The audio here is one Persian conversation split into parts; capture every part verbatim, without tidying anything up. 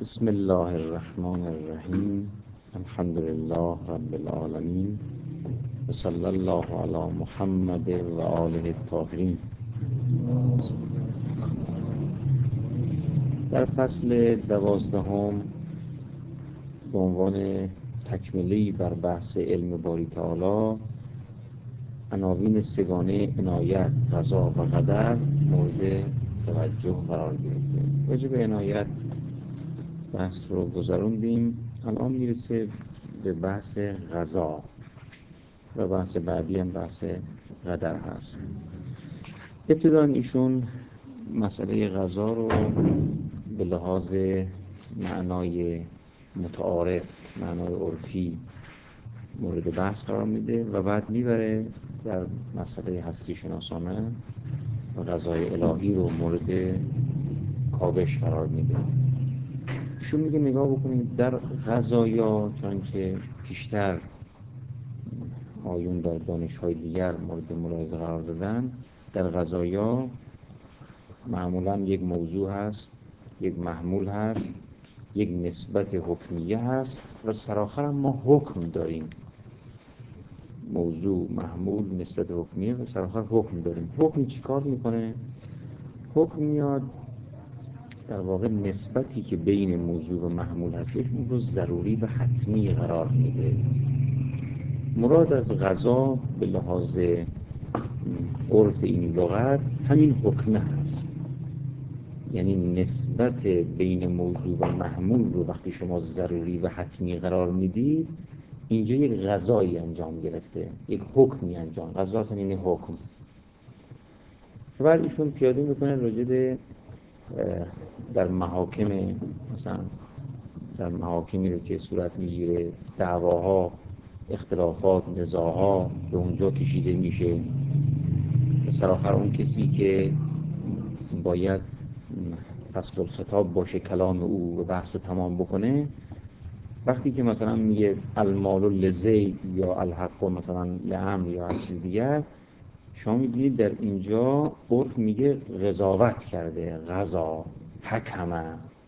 بسم الله الرحمن الرحیم. الحمد لله رب العالمین و صلی الله علی محمد و آله الطاهرین. در فصل دوازدهم به عنوان تکملی بر بحث علم باری تعالی عناوین سگانه عنایت، قضا و قدر مورد توجه قرار گرفته. راجع به عنایت بحث رو گذروندیم. الان میرسه به بحث قضا و بحث بعدی هم بحث قدر هست. ابتداً ایشون مسئله قضا رو به لحاظ معنای متعارف، معنای عرفی مورد بحث قرار میده و بعد میبره در مسئله هستی شناسانه و قضای الهی رو مورد کاوش قرار میده. ایشون میگه نگاه بکنید در قضایا، چنانچه پیشتر آیون در دانش‌های دیگر مورد ملاحظه قرار دادن، در قضایا معمولاً یک موضوع هست، یک محمول هست، یک نسبت حکمیه هست و سرآخر هم ما حکم داریم. موضوع، محمول، نسبت حکمیه و سرآخر حکم داریم. حکم چی کار میکنه؟ حکم میاد در واقع نسبتی که بین موضوع و محمول هستش اون رو ضروری و حتمی قرار میده. مراد از قضا به لحاظ عرف این لغت همین حکمه هست. یعنی نسبت بین موضوع و محمول رو وقتی شما ضروری و حتمی قرار میدید، اینجا یک قضایی انجام گرفته، یک حکمی انجام. قضا اصلا این حکم. بعد ایشون پیاده میکنه راجع به در محاکم، مثلا در محاکمی رو که صورت میگیره، دعواها، اختلافات، نزاعها به اونجا کشیده میشه. سرآخر اون کسی که باید فصل الخطاب باشه کلام او و بحث رو تمام بکنه، وقتی که مثلا میگه المال لزید یا الحق مثلا لعمر یا هر چیز دیگر، شما می‌بینید در اینجا عرف میگه قضاوت کرده، قضا، حکمه.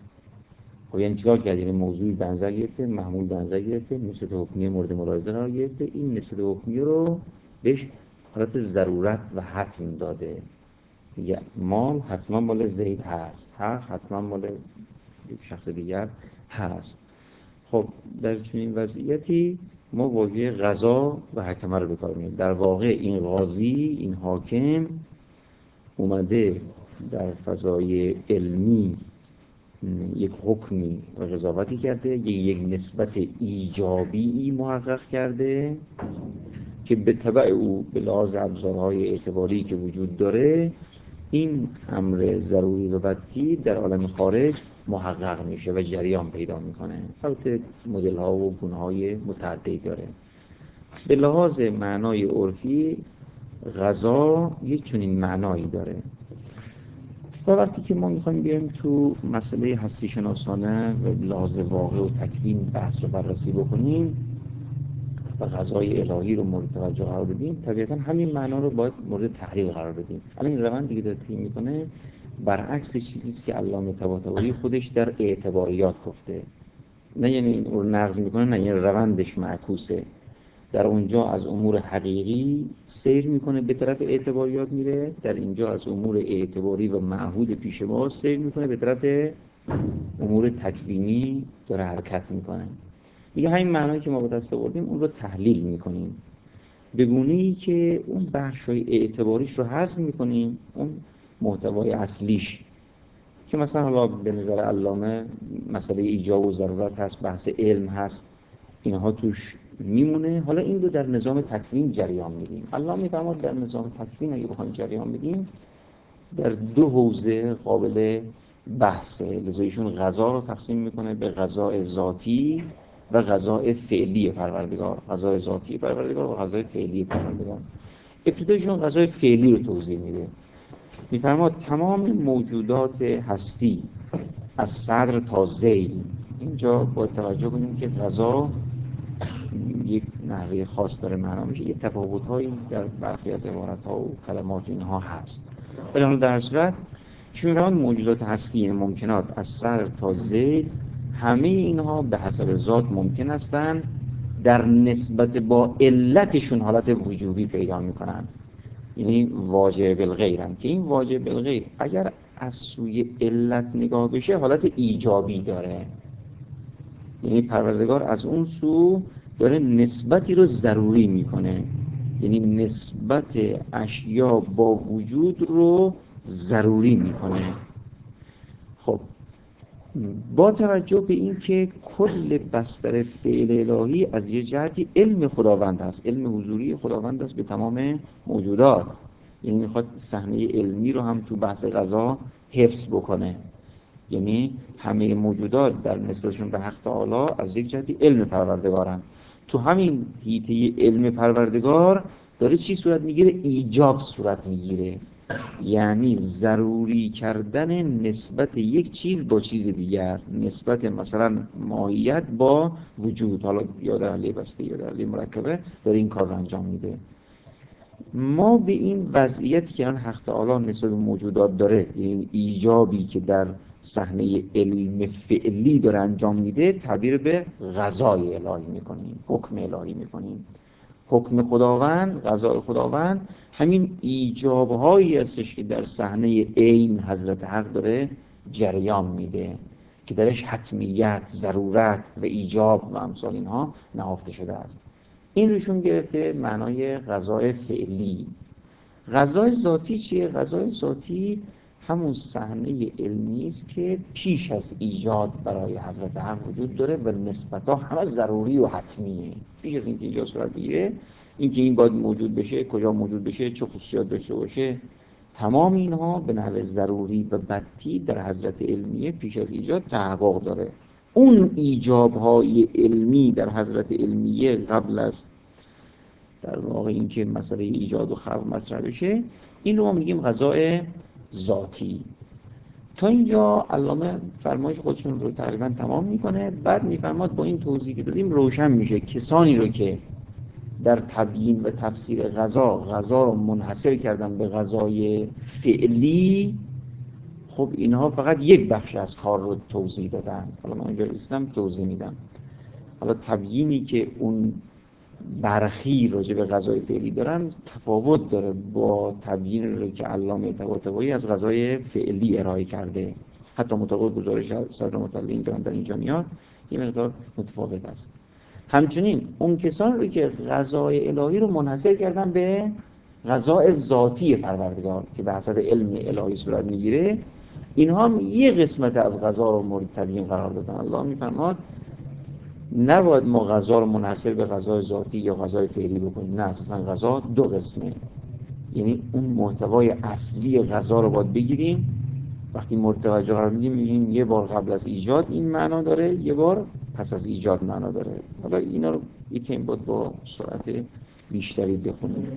خب یعنی چیکار کرده؟ یعنی موضوعی به نظر گرفته، محمول به نظر گرفته، نسبت حکمی مورد ملاحظه قرار گرفته، این نسبت حکمی رو بهش حالت ضرورت و حتم داده. میگه مال حتما مال زید هست، حق حتما مال یک شخص دیگر هست. خب در چنین وضعیتی ما واژه قضا و حکمه رو به کار می‌بریم. در واقع این قاضی، این حاکم اومده در فضای علمی یک حکمی و قضاوتی کرده، یک نسبت ایجابی محقق کرده که به تبع او به لحاظ ابزارهای اعتباری که وجود داره این امر ضروری و بدی در عالم خارج محقق میشه و جریان پیدا میکنه. البته مدل ها و گونه های متعددی داره. به لحاظ معنای عرفی قضا یک چنین معنایی داره. و وقتی که ما میخوایم بیایم تو مسئله هستی شناسانه و لحاظ واقع و تکوین بحث رو بررسی بکنیم و قضای الهی رو مورد توجه قرار بدیم، طبیعتا همین معنا رو باید مورد تحلیل قرار بدیم. الان این روند دیگه داره طی میکنه برعکس چیزی است که علامه طباطبایی خودش در اعتباریات گفته. نه یعنی این رو نقض میکنه، نه یعنی روندش معکوسه. در اونجا از امور حقیقی سیر میکنه به طرف اعتباریات میره، در اینجا از امور اعتباری و معهود پیش ما سیر میکنه به طرف امور تکوینی داره حرکت میکنه. دیگه همین معنایی که ما به دست آوردیم اون رو تحلیل میکنیم به گونه‌ای که اون بخشای اعتباریش رو حذف میکنیم، اون محتوای اصلیش که مثلا حالا به نظر علامه مسئله ایجاب و ضرورت هست، بحث علم هست، اینها توش میمونه. حالا این رو در نظام تکوین جریان میدیم. علامه میفرماد در نظام تکوین اگه بخوایم جریان بدیم در دو حوزه قابل بحثه. لذا ایشون قضا رو تقسیم میکنه به قضاء ذاتی و قضاء فعلی پروردگار، قضاء ذاتی پروردگار و قضاء فعلی پروردگار. ابتدایشون قضاء فعلی رو توضیح میده. میفرماد تمام موجودات هستی از صدر تا ذیل، اینجا باید توجه کنیم که قضا یک نحوه خاص داره معنا میشه، یک تفاوت‌هایی در برخی از عبارت‌ها و کلمات اینها هست. ولی در صورت چون موجودات هستی ممکنات از صدر تا ذیل همه اینها به حسب ذات ممکن هستند، در نسبت با علتشون حالت وجوبی پیدا میکنن، یعنی واجب بالغیرن که این واجب بالغیر اگر از سوی علت نگاه بشه حالت ایجابی داره، یعنی پروردگار از اون سو داره نسبتی رو ضروری میکنه، یعنی نسبت اشیا با وجود رو ضروری میکنه. خب با توجه به این که کل بستر فعل الهی از یه جهتی علم خداوند هست، علم حضوری خداوند هست به تمام موجودات، یعنی میخواد صحنه علمی رو هم تو بحث قضا حفظ بکنه، یعنی همه موجودات در نسبتشون به حق تعالی از یک جهتی علم پروردگارن. تو همین حیطه علم پروردگار داره چی صورت میگیره؟ ایجاب صورت میگیره، یعنی ضروری کردن نسبت یک چیز با چیز دیگر، نسبت مثلا ماهیت با وجود، حالا یا در حاله بسته یا در حاله مرکبه داره این کار رو انجام میده. ما به این وضعیتی که الان حق تعالی نسبت به موجودات داره، این ایجابی که در صحنه علم فعلی داره انجام میده، تعبیر به قضای الهی میکنیم، حکم الهی میکنیم. حکم خداوند، قضای خداوند همین ایجابهایی هستش که در صحنه عین حضرت حق داره جریان میده که درش حتمیت، ضرورت و ایجاب و امثال اینها نهفته شده است. این روشون گرفته معنای قضای فعلی. قضای ذاتی چیه؟ قضای ذاتی همون صحنه علمی است که پیش از ایجاد برای حضرت حق وجود داره و نسبتها همه ضروری و حتمیه. پیش از اینکه ایجاد صورت بگیره، اینکه این باید موجود بشه، کجا موجود بشه، چه خصوصیات داشته باشه، تمام اینها به نحو ضروری و بدیهی در حضرت علمیه پیش از ایجاد تحقق داره. اون ایجاب‌های علمی در حضرت علمیه قبل از در واقع اینکه مسئله ایجاد و خلق مطرح بشه، این رو ما میگیم قضای ذاتی. تا اینجا علامه فرمایش خودشون رو تقریبا تمام میکنه، بعد میفرماد با این توضیح که دادیم روشن میشه کسانی رو که در تبیین و تفسیر قضا قضا رو منحصر کردن به قضای فعلی، خب اینها فقط یک بخش از کار رو توضیح دادن. حالا من اینجا رسیدم توضیح میدم. حالا تبیینی که اون برخی راجع به قضای فعلی دارن تفاوت داره با تبیین رو که علامه طباطبایی از قضای فعلی ارائه کرده، حتی مطابق گزارش صدر مطلعین که در اینجا میاد یه مقدار متفاوت است. همچنین اون کسان رو که قضای الهی رو منحصر کردن به قضای ذاتی پروردگار که به حسب علم الهی صورت میگیره، اینها هم یه قسمت از قضا رو مورد تبیین قرار دادن. الله میفرماد نباید ما قضا رو منحصر به قضای ذاتی یا قضای فعلی بکنیم، نه، اساسا قضا دو قسمه، یعنی اون محتوای اصلی قضا رو باید بگیریم. وقتی مورد توجه قرار میدیم میگیم یه بار قبل از ایجاد این معنا داره، یه بار پس از ایجاد معنا داره. حالا اینا رو یکم باید با سرعت بیشتری بخونیم.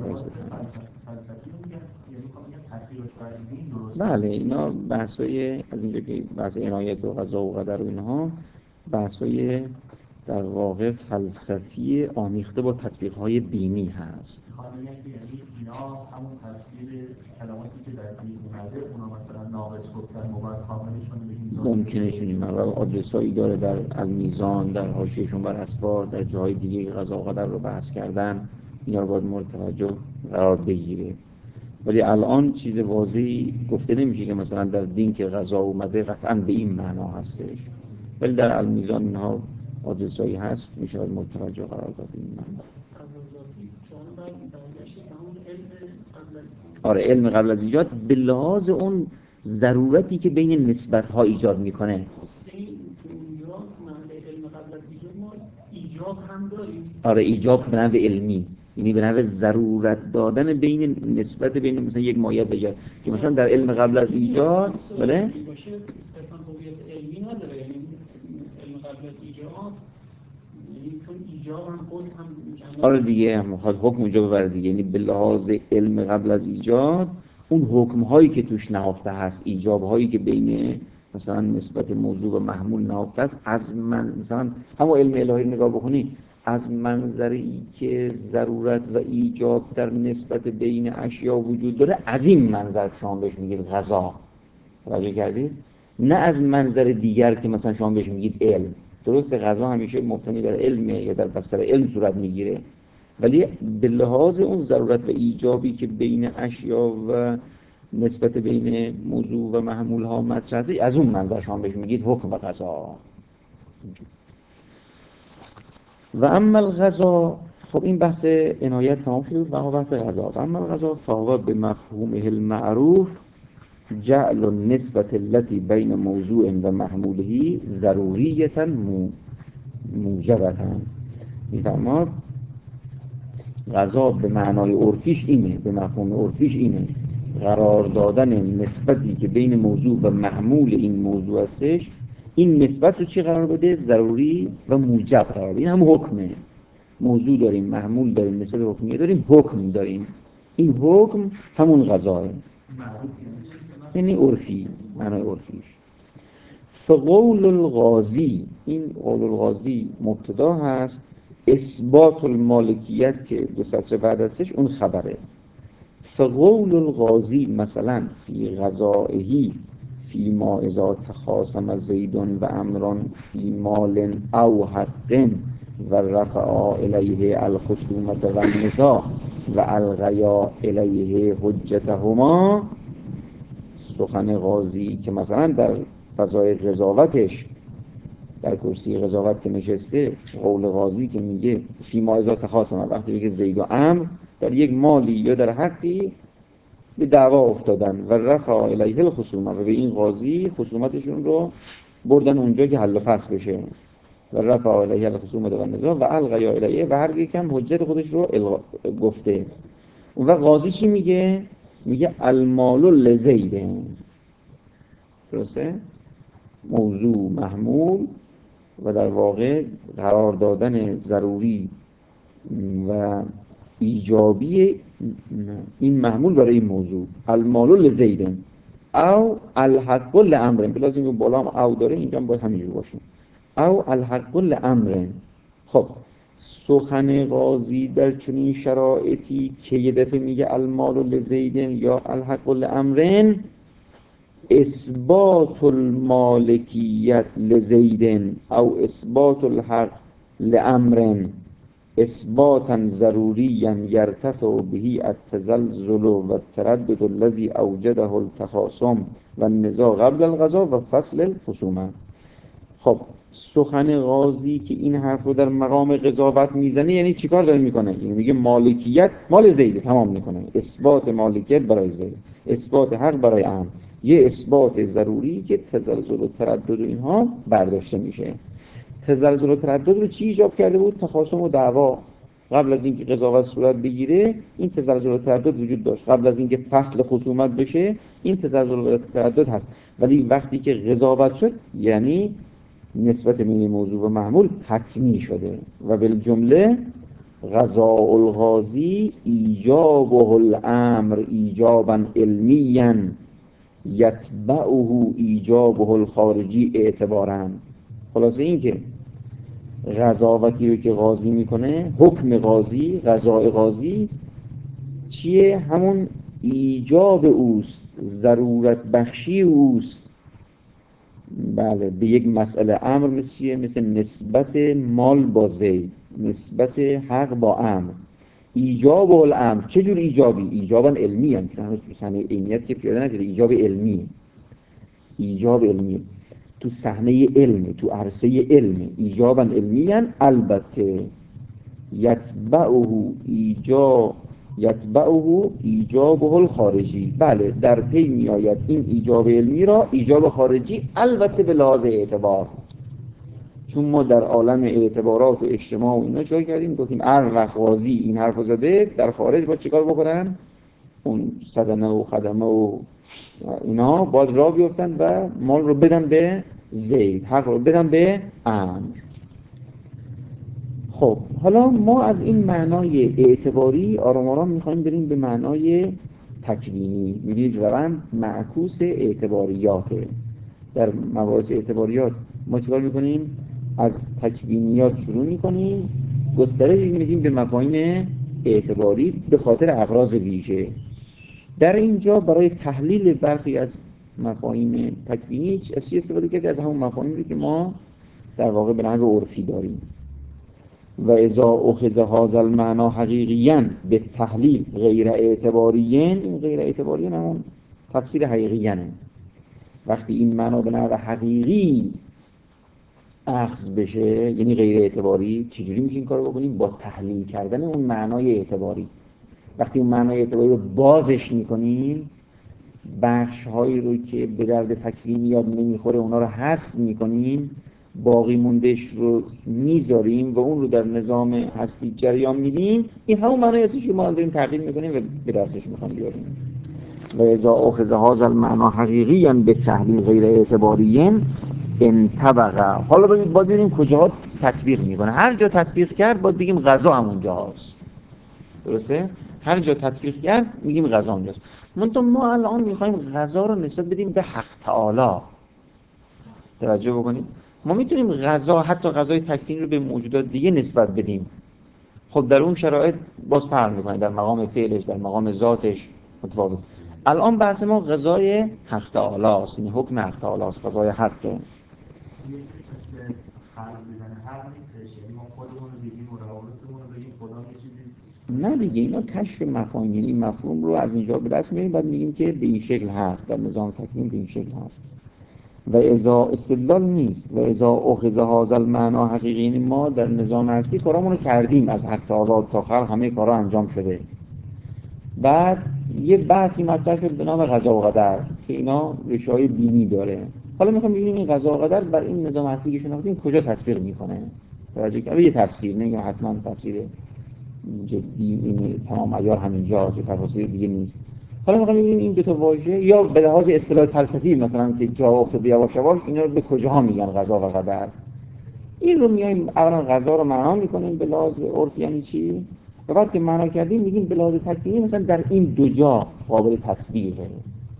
بله، اینا بحثای از اینجا که بحث عنایت و قضا و قدر و اینها بحثای در واقع فلسفی آمیخته با تطبیق‌های دینی هست. یعنی اینا همون تفسیر کلماتی که در دین اومده اونا مثلا ناقص گفتن مبارک کاملشون ممکنه چنین مقام آدرسایی داره در المیزان، در حاشیه‌شون بر اسفار، در جاهای دیگه قضا و قدر رو بحث کردن، اینا رو باید مورد توجه قرار بگیره. ولی الان چیز واضحی گفته نمیشه که مثلا در دین که قضا اومده قطعاً به این معنا هستش، ولی در المیزان اینها آدرسایی هست، میشه مورد توجه قرار داد این معنا. آره، علم قبل از ایجاد به لحاظ اون ضرورتی که بین نسبت‌ها ایجاد میکنه. آره، ایجاب به نحو علمی، یعنی به نحو ضرورت دادن بین نسبت بین مثلا یک مایه دیگر که مثلا در علم قبل از ایجاد بله علم قبل از ایجاد چون ایجاب هم خود هم آره دیگه هم میخواد حکم اونجا ببره دیگه، یعنی به لحاظ علم قبل از ایجاد اون حکم هایی که توش نهفته هست، ایجاب هایی که بین مثلا نسبت موضوع و محمول نهفته است، از من مثلا همون علم الهی نگاه بکنی از منظری که ضرورت و ایجاب در نسبت بین اشیا وجود داره، از این منظر شما بهش میگید قضا. توجه کردید؟ نه از منظر دیگر که مثلا شما بهش میگید علم. درست غذا همیشه مبتنی بر علمه یا در بستر علم صورت میگیره، ولی به لحاظ اون ضرورت و ایجابی که بین اشیا و نسبت بین موضوع و محمول ها مطرح است، از اون منظر شما بهش میگید حکم و قضا. و اما القضا، خب این بحث عنایت تمام شد و اما بحث قضا. و اما القضا فهو به مفهومه المعروف جعل النسبة التي بین موضوع و محموله ضروریتا موجبتا. میفرماد قضا به معنای عرفیش اینه، به مفهوم عرفیش اینه، قرار دادن نسبتی که بین موضوع و محمول این موضوع هستش، این نسبت رو چی قرار بده؟ ضروری و موجب قرار بده. این هم حکمه. موضوع داریم، محمول داریم، نسبت حکمیه داریم، حکم داریم. این حکم همون قضاه، یعنی عرفی، معنای عرفیش. فقول القاضی، این قول القاضی مبتدا هست، اثبات المالکیت که دو سطر بعد هستش اون خبره. فقول القاضی مثلا فی قضائه فی ما اذا تخاصم زید و امر فی مال او حق و رفع الیه الخصومة و النزاع و الغیا الیه حجتهما. سخن قاضی که مثلا در فضای قضاوتش، در کرسی قضاوت که نشسته، قول قاضی که میگه فی ما اذا تخاصم، وقتی میگه زید و امر در یک مالی یا در حقی به دعوا افتادن، و رفع الیه الخصومة، و به این قاضی خصومتشون رو بردن اونجا که حل و فصل بشه، و رفع الیه الخصومة و النزاع و الغیا الیه، و هر یکم حجت خودش رو گفته. اون وقت قاضی چی میگه؟ میگه المال لزید. درسته؟ موضوع محمول و در واقع قرار دادن ضروری و ایجابی این محمول برای این موضوع. المال لزید او الحق لامر، بلازم که بالا هم او داره، اینجا باید همینجور باشه، او الحق لامر. خب سخن قاضی در چنین شرایطی که یه دفعه میگه المال لزید یا الحق لامر، اثبات المالکیت لزید او اثبات الحق لامر اثباتا ضروریا یرتفع به التزلزل و التردد الذي اوجده التخاصم و النزاع قبل القضاء و فصل الخصومه. خب سخن قاضی که این حرف رو در مقام قضاوت میزنه، یعنی چیکار داره میکنه؟ یعنی میگه مالکیت مال زید، تمام میکنه، اثبات مالکیت برای زید، اثبات حق برای امر، یه اثبات ضروری که تزلزل و تردد و اینها برداشته میشه. تزلزل و تردد رو چی ایجاب کرده بود؟ تخاصم و دعوا. قبل از اینکه قضاوت صورت بگیره این تزلزل و تردد وجود داشت. قبل از اینکه فصل خصومت بشه این تزلزل و تردد هست. ولی وقتی که قضاوت شد، یعنی نسبت بین موضوع و محمول حتمی شده. و بالجمله قضاء القاضی ایجابه الامر ایجابا علمیا یتبعه ایجابه الخارجی اعتبارا. خلاصه این که قضاوتی رو که قاضی میکنه، حکم قاضی، قضاء قاضی چیه؟ همون ایجاب اوست، ضرورت بخشی اوست. بله، به یک مسئله امر مثل چیه؟ مثل نسبت مال با زید، نسبت حق با امر. ایجاب الامر چه جور ایجابی؟ ایجابا علمی هم که هنوز تو صحنه علمیت که پیاده نشده. ایجاب علمی، ایجاب علمی تو صحنه علم، تو عرصه علم، ایجابا علمی هم. البته یتبعه ایجاب یتبعه ایجابه الخارجی، بله در پی می آید این ایجاب علمی را ایجاب خارجی، البته به لحاظ اعتبار. چون ما در عالم اعتبارات و اجتماع و اینا چه کردیم؟ گفتیم هر وقت قاضی این حرفو زده، در خارج باید چیکار بکنن؟ اون صدنه و خدمه و اینا باید راه بیفتن و مال رو بدن به زید، حق رو بدن به امر. خب حالا ما از این معنای اعتباری آرام آرام میخوایم بریم به معنای تکوینی. می‌بینید روند معکوس اعتباریاته. در مباحث اعتباریات ما چیکار میکنیم؟ از تکوینیات شروع میکنیم، گسترش میدیم به مفاهیم اعتباری به خاطر اغراض ویژه. در اینجا برای تحلیل برخی از مفاهیم تکوینی از چی استفاده کرد؟ از همون مفاهیمی که ما در واقع به نحو عرفی داریم. و اذا اخذ هذا المعنى حقیقیاً به تحلیل غیر اعتباریاً، این غیر اعتباریاً همون تفسیر حقیقیاً. وقتی این معنا به نحو حقیقی اخذ بشه، یعنی غیر اعتباری، چجوری میشه این کارو بکنیم؟ با تحلیل کردن اون معنای اعتباری. وقتی اون معنای اعتباری رو بازش میکنیم، بخش هایی رو که به درد تکوین یاد نمیخوره اونا رو حذف میکنیم، باقی موندهش رو میذاریم و اون رو در نظام هستی جریان میدیم، این همون معنی هستش که ما داریم تغییر میکنیم و به دستش میخوام بیاریم. و اذا اخذ هذا المعنى حقیقیاً به تحلیل غیر اعتباریاً انطبق. حالا باید ببینیم کجاها تطبیق میکنه. هر جا تطبیق کرد باید بگیم غذا همون جاست. درسته؟ هر جا تطبیق کرد میگیم غذا اونجاست. منتها ما الان میخوایم غذا رو نسبت بدیم به حق تعالی. توجه بکنید، ما میتونیم غذا، حتی غذای تکوینی رو به موجودات دیگه نسبت بدیم. خب در اون شرایط باز فرق میکنه، در مقام فعلش، در مقام ذاتش متفاوت. الان بحث ما غذای حق تعالی است، این حکم حق تعالی است، غذای حقه. یکی مثل خرج بدن حق نیستش، یعنی ما خودمون رو بگیم و روابطمون رو بگیم خدا یه چیزی نه دیگه، اینا کشف مفاهیم، یعنی این مفهوم رو از اینجا به دست میاریم، بعد میگیم که به این شکل هست، در نظام تکوین به این شکل هست. و اذا استدلال نیست. و اذا اخذ هذا المعنى حقیقی، یعنی ما در نظام هستی کارامون رو کردیم، از حق تعالی تا خلق همه کارا انجام شده. بعد یه بحثی مطرح شد به نام قضا و قدر که اینا ریشه‌های دینی داره. حالا میخوام ببینیم این قضا و قدر بر این نظام هستی که شناختیم کجا تطبیق میکنه. توجه کنید، یه تفسیر، نه حتما تفسیر جدی این تمام عیار همینجا، چه تفاسیر دیگه نیست. حالا میخوام ببینیم این دو تا واژه یا به لحاظ اصطلاح فلسفی مثلا که جا افتاده یواش یواش اینا رو به کجاها میگن قضا و قدر. این رو میایم اولا قضا رو معنا میکنیم به لحاظ عرف یعنی چی، و بعد که معنا کردیم میگیم به لحاظ تکوینی مثلا در این دو جا قابل تطبیقه.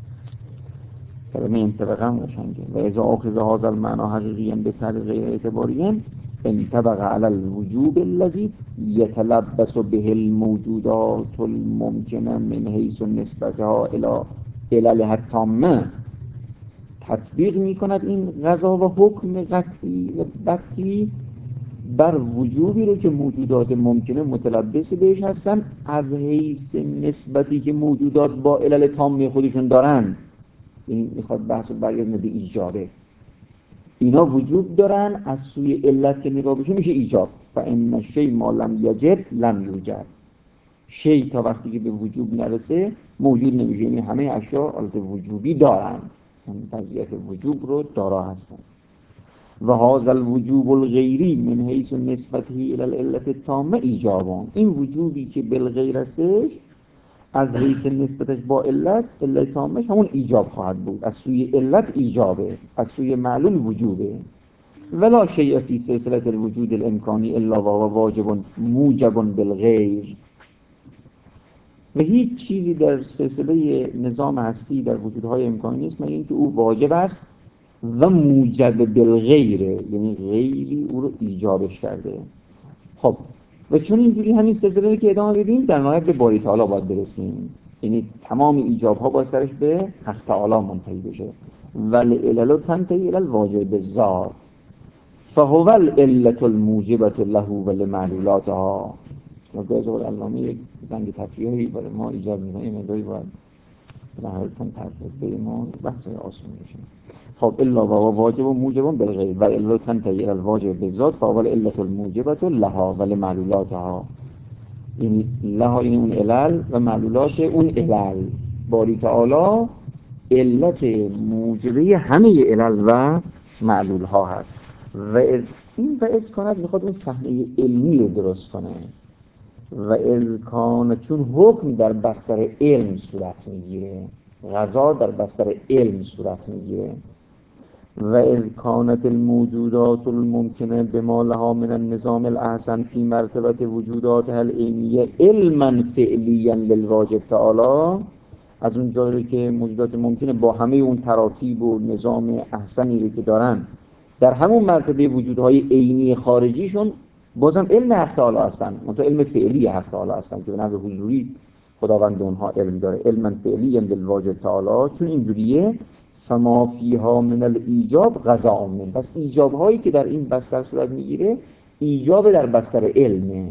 کلمه انطباق هم قشنگه. و اذا اخذ هذا المعنى حقیقیاً به تعبیر غیر اعتباریاً انطبق على الوجوب الذي يتلبس به الموجودات الممکنه من حیث نسبتها الى عللها التامه. تطبیق میکند این قضا و حکم قطعی و بقی بر وجوبی رو که موجودات ممکنه متلبس بهش هستن از حیث نسبتی که موجودات با علل تامه خودشون دارن. این میخواد بحث برگردونه به ایجابه. اینا وجود دارن، از سوی علت که نگاه بشه میشه ایجاب. و ان شیء ما لم یجب لم یوجد. شیء تا وقتی که به وجود نرسه موجود نمیشه، یعنی همه اشیاء حالت وجوبی دارن، وضعیت وجوب رو دارا هستن. و هذا الوجوب الغیری من حیث نسبته الی العلت التامه ایجابان. این وجوبی که بالغیر هستش از حیث نسبتش با علت، علت تامش همون ایجاب خواهد بود. از سوی علت ایجابه، از سوی معلول وجوبه. ولا شیء فی سلسله الوجود الامکانی الا و واجب موجب بالغیر. و هیچ چیزی در سلسله نظام هستی در وجودهای امکانی نیست مگر اینکه او واجب است و موجب بالغیره، یعنی غیری او رو ایجابش کرده. خب و چون اینجوری همین سلسله رو که ادامه بدیم در نهایت به باری تعالی باید برسیم، یعنی تمام ایجاب ها باید سرش به حق تعالی منتهی بشه. ولی علل تنتهی الی الواجب بالذات فهو العلة الموجبة له ولمعلولاتها. مقدار علامه یک زنگ تفریحی برای ما ایجاد می‌کنه، این مقداری باید به نهایتون تطبیق ما بحث آسون میشه. خب الا و واجب و موجب بالغیر و الا تنتهی الی الواجب بالذات فاول علت الموجبه لها و لمعلولاتها. این لها این اون علل و معلولات اون علل. باری تعالی علت موجبه همه علل و معلول ها هست. و از این و از کند میخواد اون صحنه علمی رو درست کنه. و از کانه چون حکم در بستر علم صورت میگیره، غذا در بستر علم صورت میگیره. و از کانت الموجودات الممکنه بما لها من النظام الاحسن فی مرتبه وجودات العینیه علما فعلیا للواجب تعالی. از اون جایی که موجودات ممکنه با همه اون تراتیب و نظام احسنی رو که دارن در همون مرتبه وجودهای عینی خارجیشون بازم علم حق تعالی هستن، منتها علم فعلی حق تعالی هستن که به نحو حضوری خداوند اونها علم داره. علما فعلیا للواجب تعالی. چون اینجوریه فما فیها من الایجاب غذا من. پس ایجاب هایی که در این بستر صورت میگیره ایجاب در بستر علمه.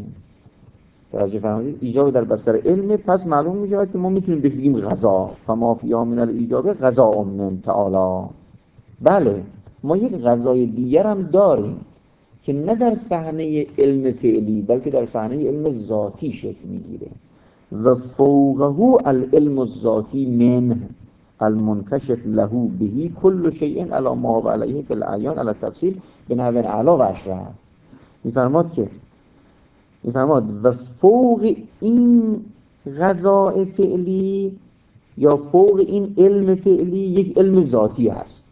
توجه فرمودید؟ ایجاب در بستر علمه. پس معلوم میشه که ما میتونیم بهش بگیم غذا. فما فیها من الایجاب غذا من تعالی. بله ما یک غذای دیگر هم داریم که نه در صحنه علم فعلی بلکه در صحنه علم ذاتی شکل میگیره. و فوقه العلم الذاتی من المنکشف له به کل شیء علی ما هو علیه فی الاعیان علی التفصیل بنحو اعلی و اشرف. میفرماد که میفرماد و فوق این غذای فعلی یا فوق این علم فعلی یک علم ذاتی هست.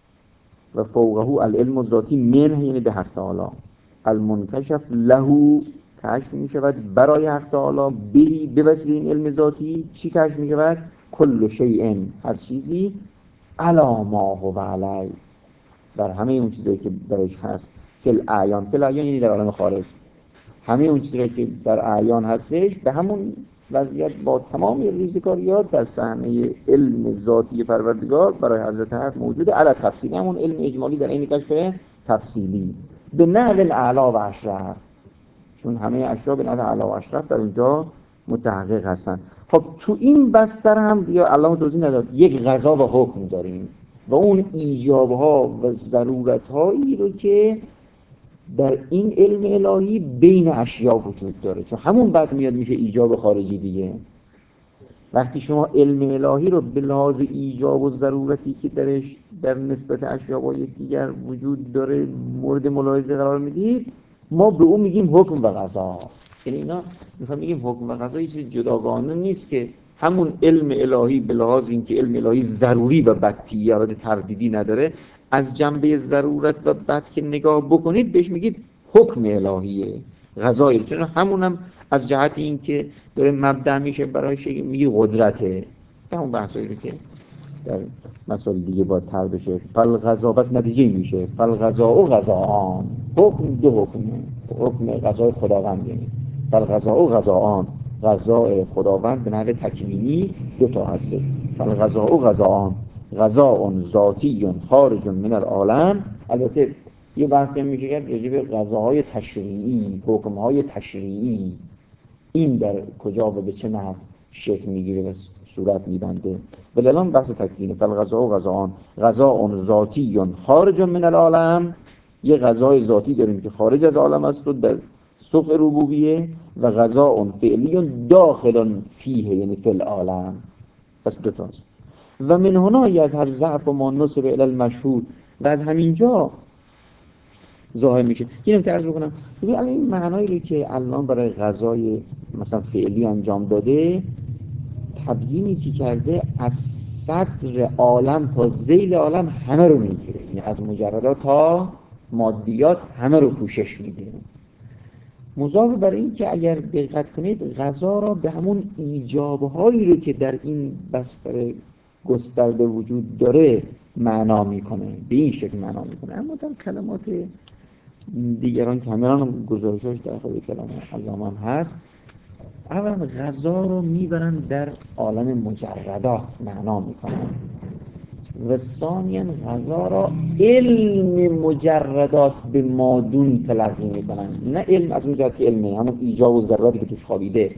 و فوقه العلم الذاتی من یعنی به حق تعالی المنکشف له کشف می شود برای حق تعالی بهی به وسیله این علم ذاتی. چی کشف می شود؟ کل شیء هر چیزی علی ما هو علی در همه اون چیزایی که درش هست. فی الاعیان فی الاعیان یعنی در عالم خارج همه اون چیزایی که در اعیان هستش به همون وضعیت با تمام ریزکاریات در صحنه علم ذاتی پروردگار برای حضرت حق موجوده. علی تفصیل همون علم اجمالی در این کشف تفصیلی به نحو الاعلی و اشرف، چون همه اشرف به نحو اعلی و اشرف در اونجا متحقق هستن. خب تو این بستر هم بیا علامه توضیح نداد یک غذا و حکم داریم و اون ایجابها و ضرورتهایی رو که در این علم الهی بین اشیا وجود داره، چون همون بعد میاد میشه ایجاب خارجی دیگه. وقتی شما علم الهی رو به لحاظ ایجاب و ضرورتی که درش در نسبت اشیا با یکدیگر وجود داره مورد ملاحظه قرار میدید، ما به اون میگیم حکم و قضا. یعنی اینا میخوام بگیم حکم و قضا یه چیز جداگانه نیست که همون علم الهی به لحاظ اینکه علم الهی ضروری و بدی یا تردیدی نداره، از جنبه ضرورت و بد که نگاه بکنید بهش میگید حکم الهیه غذایی، چون همونم از جهت اینکه داره مبدأ میشه برای شی میگه قدرته. همون بحثایی رو که در مسائل دیگه باید تر بشه. فل غذا بس نتیجه میشه فل غذا و غذاان. حکم دو حکمه، حکم غذای خداوند یعنی فل غذا و غذاان. غذای خداوند به نحو تکوینی دو تا هست. فل غذا و غذاان غذا ذاتی خارج من العالم. البته یه بحثی هم میشه کرد راجع به غذاهای تشریعی، حکمهای تشریعی این در کجا و به چه نحو شکل میگیره و صورت میبنده. ولی الان بحث تکوینه. فالغذا و غذاان غذا ذاتی خارج من العالم. یه غذای ذاتی داریم که خارج از عالم است و در سوق ربوبیه، و غذا فعلی داخل فیه یعنی فی العالم. پس دو تاست. و من هنا یظهر ضعف ما نصب الی المشهود. و از همینجا ظاهر میشه. اینم که عرض بکنم ببین الان این معنایی رو که الان برای غذای مثلا فعلی انجام داده، تبیینی که کرده از صدر عالم تا ذیل عالم همه رو میگیره، یعنی از مجردات تا مادیات همه رو پوشش میده. مضاف بر این که اگر دقت کنید غذا را به همون ایجابهایی رو که در این بستر گسترده وجود داره معنا میکنه، به این شکل معنا میکنه. اما در کلمات دیگران که همه گزارشاش در خود کلام علامه هست، اولا غذا رو میبرن در عالم مجردات معنا میکنن و ثانیا غذا را علم مجردات به مادون تلقی میکنن، نه علم از اون جهت که علمه همون ایجاب و ضرورتی که توش خوابیده.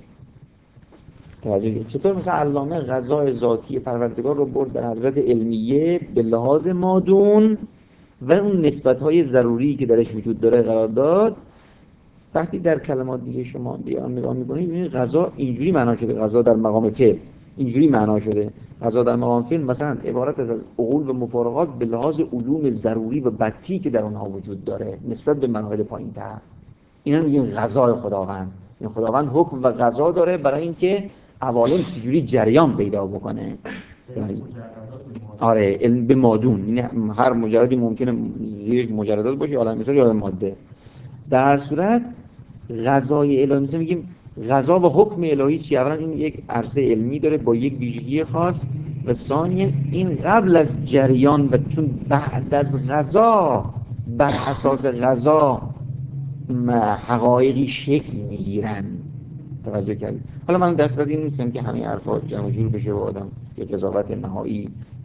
توجه چطور مثلا علامه غذای ذاتی پروردگار رو برد در حضرت علمیه به لحاظ مادون و اون نسبت‌های ضروری که درش وجود داره قرار داد. وقتی در کلمات دیگه شما بیان نگاه می‌کنید ببینید غذا اینجوری معنا شده، غذا در مقام فعل اینجوری معنا شده. غذا در مقام فعل مثلا عبارت از عقول و مفارقات به لحاظ علوم ضروری و بدی که در اونها وجود داره نسبت به مراحل پایین‌تر. اینا میگیم غذای خداوند. این خداوند حکم و غذا داره برای اینکه عوالم چجوری جریان پیدا بکنه. آره علم به مادون، یعنی هر مجردی ممکنه زیرش مجردات باشه، عالم مثال یا ماده. در هر صورت غذای الهی مثلا میگیم غذا و حکم الهی چی؟ اولا این یک عرصه علمی داره با یک ویژگی خاص و ثانیا این قبل از جریان و چون بعد از غذا بر اساس غذا حقایقی شکل میگیرن. توجه کردید؟ حالا من دست داد این نیستم که همه حرفا جمع جور بشه و آدم یه قضاوت نهایی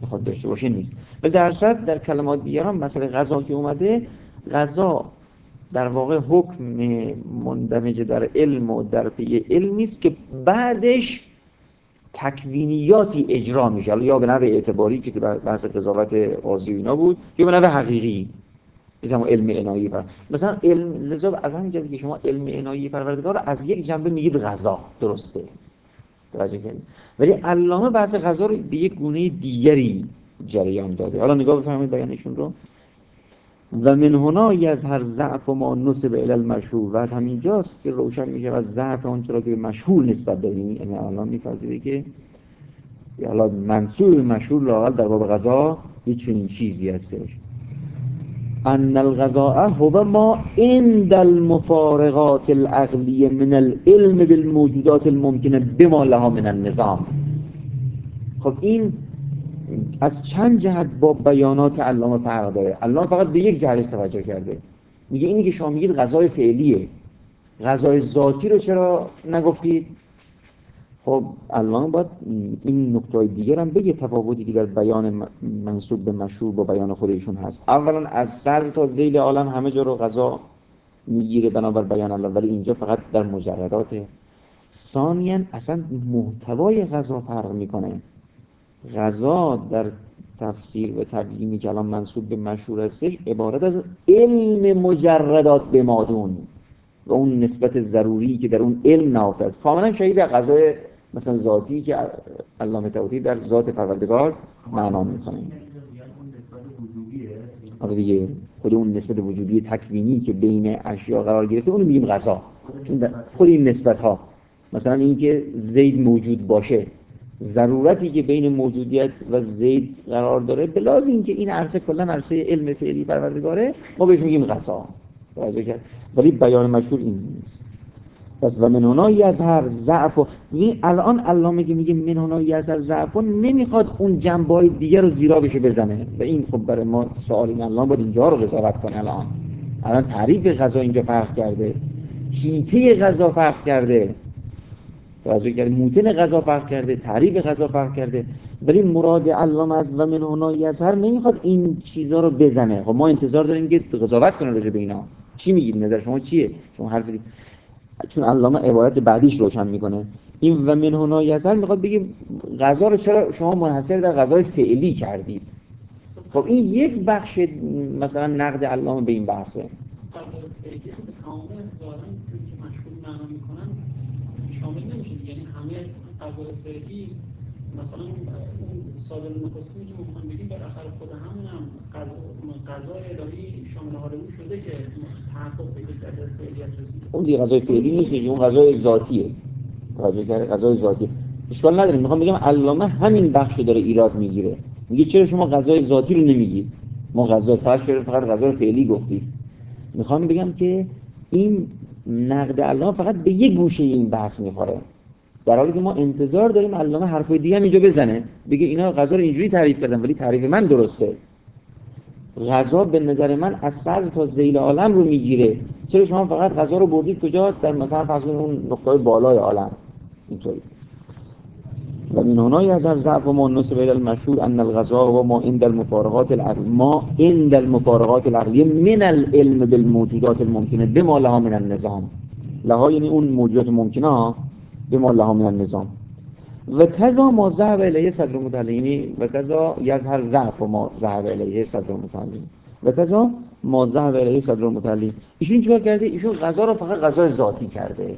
بخواد داشته باشه نیست. ولی در صورت در کلمات دیگران مسئله غذا که اومده، غذا در واقع حکم مندمج در علم و در پی علمی است که بعدش تکوینیاتی اجرا میشه، یا به نحو اعتباری که بحث قضاوت قاضی و اینا بود، یا به نحو حقیقی مثلا علم عنایی پر مثلا علم. لذا از همین جهت که شما علم عنایی پروردگار از یک جنبه میگید غذا درسته، توجه کنید، ولی علامه بحث غذا رو به یک گونه دیگری جریان داده. حالا نگاه بفرمایید بیانشون رو. و من هنا یظهر ضعف ما نسب الی المشهور، و از همینجاست که روشن میشه از ضعف آنچه را که به مشهور نسبت دادیم. یعنی الان می‌پذیره که حالا منسوب مشهور لااقل در باب غذا یه چنین چیزی هستش. ان الغذاء هو ما عند المفارقات العقلیه من العلم بالموجودات الممکنه بما لها من النظام. خب این از چند جهت با بیانات علامه فرق داره. علامه فقط به یک جهت توجه کرده، میگه اینی که شما میگید غذای فعلیه، غذای ذاتی رو چرا نگفتید؟ خب علامه باید این نکته دیگر هم بگه، تفاوتی که در بیان منسوب به مشهور با بیان خودشون هست. اولا از سر تا ذیل عالم همه جا رو غذا میگیره بنابر بیان الله، ولی اینجا فقط در مجرداته. ثانیاً اصلا محتوای غذا فرق میکنه. غذا در تفسیر و تبیینی که الان منسوب به مشهور هستش عبارت از علم مجردات به مادون و اون نسبت ضروری که در اون علم نهفته است، کاملا شبیه به غذای مثلا ذاتی که علامه طحاطی در ذات پروردگار معنا میکنه. آره دیگه، خود اون نسبت وجودی تکوینی که بین اشیا قرار گرفته اونو میگیم غذا. چون خود این نسبت ها، مثلا این که زید موجود باشه، ضرورتی که بین موجودیت و زید قرار داره، بلاز این که این عرصه کلا عرصه علم فعلی پروردگاره، ما بهش میگیم غذا. توجه کرد؟ ولی بیان مشهور این نیست. پس و من هنا یظهر ضعف، این الان علامه که میگه من هنا یظهر ضعف نمیخواد اون جنبه‌های دیگه رو زیرا بشه بزنه، و این خب برای ما سوال این الان باید اینجا رو قضاوت کنه. الان الان تعریف غذا اینجا فرق کرده، حیطه غذا فرق کرده، توجه کرد، موتن غذا فرق کرده، تعریف غذا فرق کرده، ولی مراد علامه از و من هنا یظهر نمیخواد این چیزا رو بزنه. خب ما انتظار داریم که قضاوت کنه راجع به اینا. چی میگید؟ نظر شما چیه؟ شما حرف دید. چون علامه عبارت بعدیش روشن میکنه، این و من هنا یظهر میخواد بگه غذا رو چرا شما منحصر در غذای فعلی کردید. خب این یک بخش مثلا نقد علامه به این بحثه. غذای فعلی تمام دارن که مشغول معنا میکنن شامل نمیشه، یعنی همه غذای فعلی مثلا اون ساده نخستینی که میخوام بگیم بالاخره خود همون هم غذای الهی شامل حال او شده که تحقق پیدا کرده فعلیت رسید. اون دیگه غذای فعلی نیست، اون غذای ذاتیه. توجه کرده؟ غذای ذاتی. اشکال نداره. میخوام بگم علامه همین بخشو داره ایراد میگیره. میگه چرا شما غذای ذاتی رو نمیگید؟ ما غذای فرش رو فقط غذای فعلی گفتید. میخوام بگم که این نقد علامه فقط به یک گوشه این بحث میخوره، در حالی که ما انتظار داریم علامه حرفای دیگه هم اینجا بزنه، بگه اینا غذا رو اینجوری تعریف کردن ولی تعریف من درسته. غذا به نظر من از سر تا ذیل عالم رو میگیره. چرا شما فقط غذا رو بردید کجا؟ در مثلا فرض کنید اون نقطه بالای عالم. اینطوری. و من هنا یظهر ضعف ما نسب الی المشهور ان الغذاء و ما عند المفارقات العقل ما عند المفارقات العقلیه من العلم بالموجودات الممکنه بما لها من النظام. لها یعنی اون موجودات ممکنه ها، بما لها من النظام. و کذا ما ذهب الیه صدر المتعلمین و کذا یظهر ضعف ما ذهب الیه صدر المتعلمین و کذا ما ذهب الیه صدر المتعلمین. ایشون چیکار کرده؟ ایشون غذا رو فقط غذای ذاتی کرده.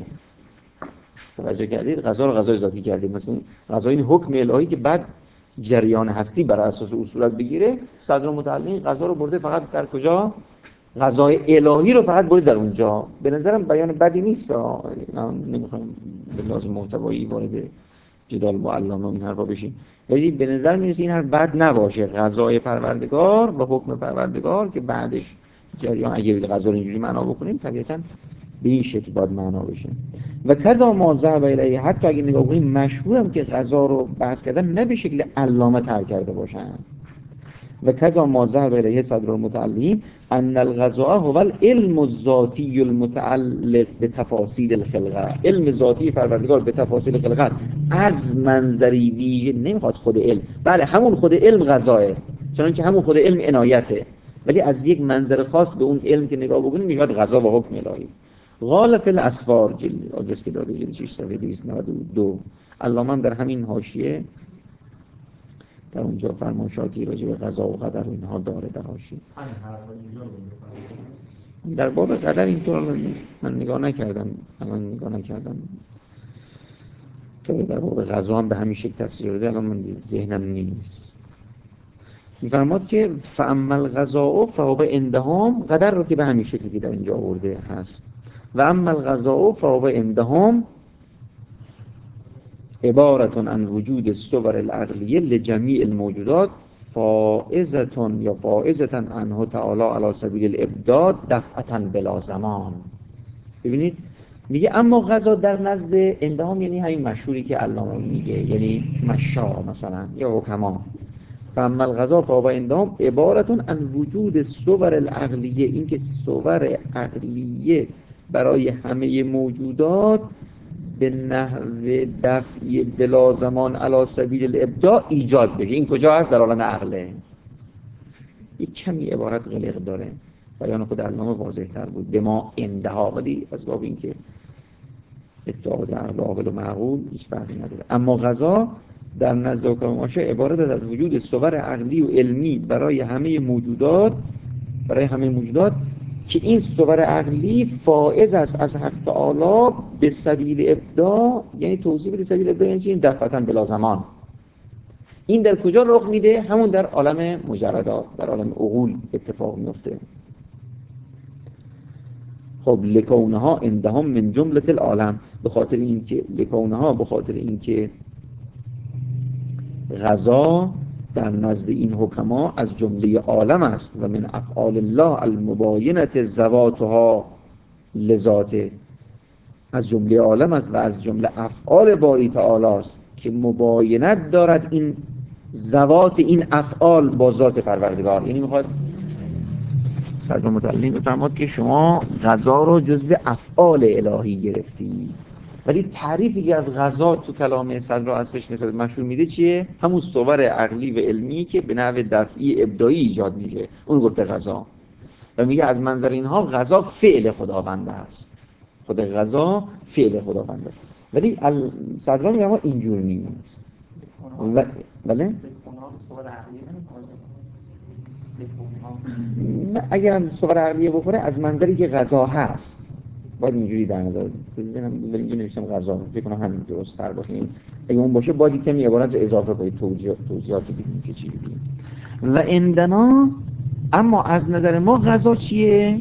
توجه کردید؟ غذا رو غذای ذاتی کرده. مثلا غذا این حکم الهی که بعد جریان هستی بر اساس اصولت بگیره، صدر المتعلمین غذا رو برده فقط در کجا؟ غذای الهی رو فقط برده در اونجا. به نظرم بیان بدی نیست. نمیخوام به لازم محتوایی وارد جدال با علامه این حرفا بشیم، ولی به نظر میرسه این حرف بد نباشه. غذای پروردگار و حکم پروردگار که بعدش جریان، اگه غذا رو اینجوری معنا بکنیم طبیعتاً به این شکل باید معنا بشه. و کذا ما ذهب الیه، حتی اگه نگاه کنیم مشهورم که غذا رو بحث کردن نه به شکل علامه تر کرده باشن، و کذا ما ذهب الیه صدر المتعلمین ان الغذاء هو العلم الذاتی المتعلق به تفاصیل الخلقه. علم ذاتی پروردگار به تفاصیل خلقت از منظری ویژه، نمیخواد خود علم، بله همون خود علم غذاه، چنانچه همون خود علم عنایته، ولی از یک منظر خاص به اون علم که نگاه بکنیم میاد غذا و حکم الهی. غالب الاسفار جلد آدرس که داده جلد شش صفحه دویست و نود و دو. علامه هم در همین حاشیه در اونجا فرمایشاتی راجع به قضا و قدر و اینها داره در حاشیه. در باب قدر اینطور من نگاه نکردم، الان نگاه نکردم که در باب قضا هم به همین شکل تفسیر شده، الان من ذهنم نیست. می‌فرماد که فاما الغذاء فهو عندهم، قدر رو که به همین شکلی که در اینجا آورده هست، و اما الغذاء فهو عندهم عبارتون عن وجود الصور العقلیه لجمیع الموجودات فائزتون یا فائزتن عنه تعالی علی سبیل الابداد دفعتن بلا زمان. ببینید میگه اما غذا در نزد عندهم یعنی همین مشهوری که علامه میگه، یعنی مشا مثلا یا حکما. فاما الغذا فهو عندهم عبارتون عن وجود الصور العقلیه، این که صور عقلیه برای همه موجودات به نحو دفعی بلا زمان علی سبیل الابداع ایجاد بشه. این کجا هست؟ در عالم عقله. یک کمی عبارت غلق داره، بیان خود علامه واضح تر بود به ما اندها، ولی از باب این که اتحاد عقل عاقل و معقول هیچ فرقی نداره. اما غذا در نزد حکماشه عبارت از وجود صور عقلی و علمی برای همه موجودات، برای همه موجودات که این صور عقلی فائز است از حق تعالی به سبیل ابداع، یعنی توضیح بده سبیل ابداع یعنی این دفعتاً بلا زمان. این در کجا رخ میده؟ همون در عالم مجردات، در عالم عقول اتفاق میفته. خب لکونها عندهم من جمله العالم، به خاطر اینکه لکونها به خاطر اینکه غذا در نزد این حکما از جمله عالم است و من افعال الله المباینه ذواتها لذاته، از جمله عالم است و از جمله افعال باری تعالی است که مباینت دارد این ذوات این افعال با ذات پروردگار. یعنی میخواد صدر متعلم بفرماد که شما غذا رو جزو افعال الهی گرفتی، ولی تعریفی که از غذا تو کلام صدر هستش نسبت مشهور میده چیه؟ همون صور عقلی و علمی که به نحو دفعی ابداعی ایجاد میشه، اون گفته غذا. و میگه از منظر اینها غذا فعل خداوند است، خود غذا فعل خداوند است. ولی صدر میگه ما اینجور نیست. و... بله؟ اگر هم صور عقلیه بخوره از منظری که غذا هست باید اینجوری در نظر بگیرم، ولی اینجا نوشتم غذا، فکر کنم همین درست تر باشه. اگه اون باشه باید کمی عبارت اضافه کنید، توضیحات توضیحات بدیم که چی بگیم. و عندنا اما از نظر ما غذا چیه؟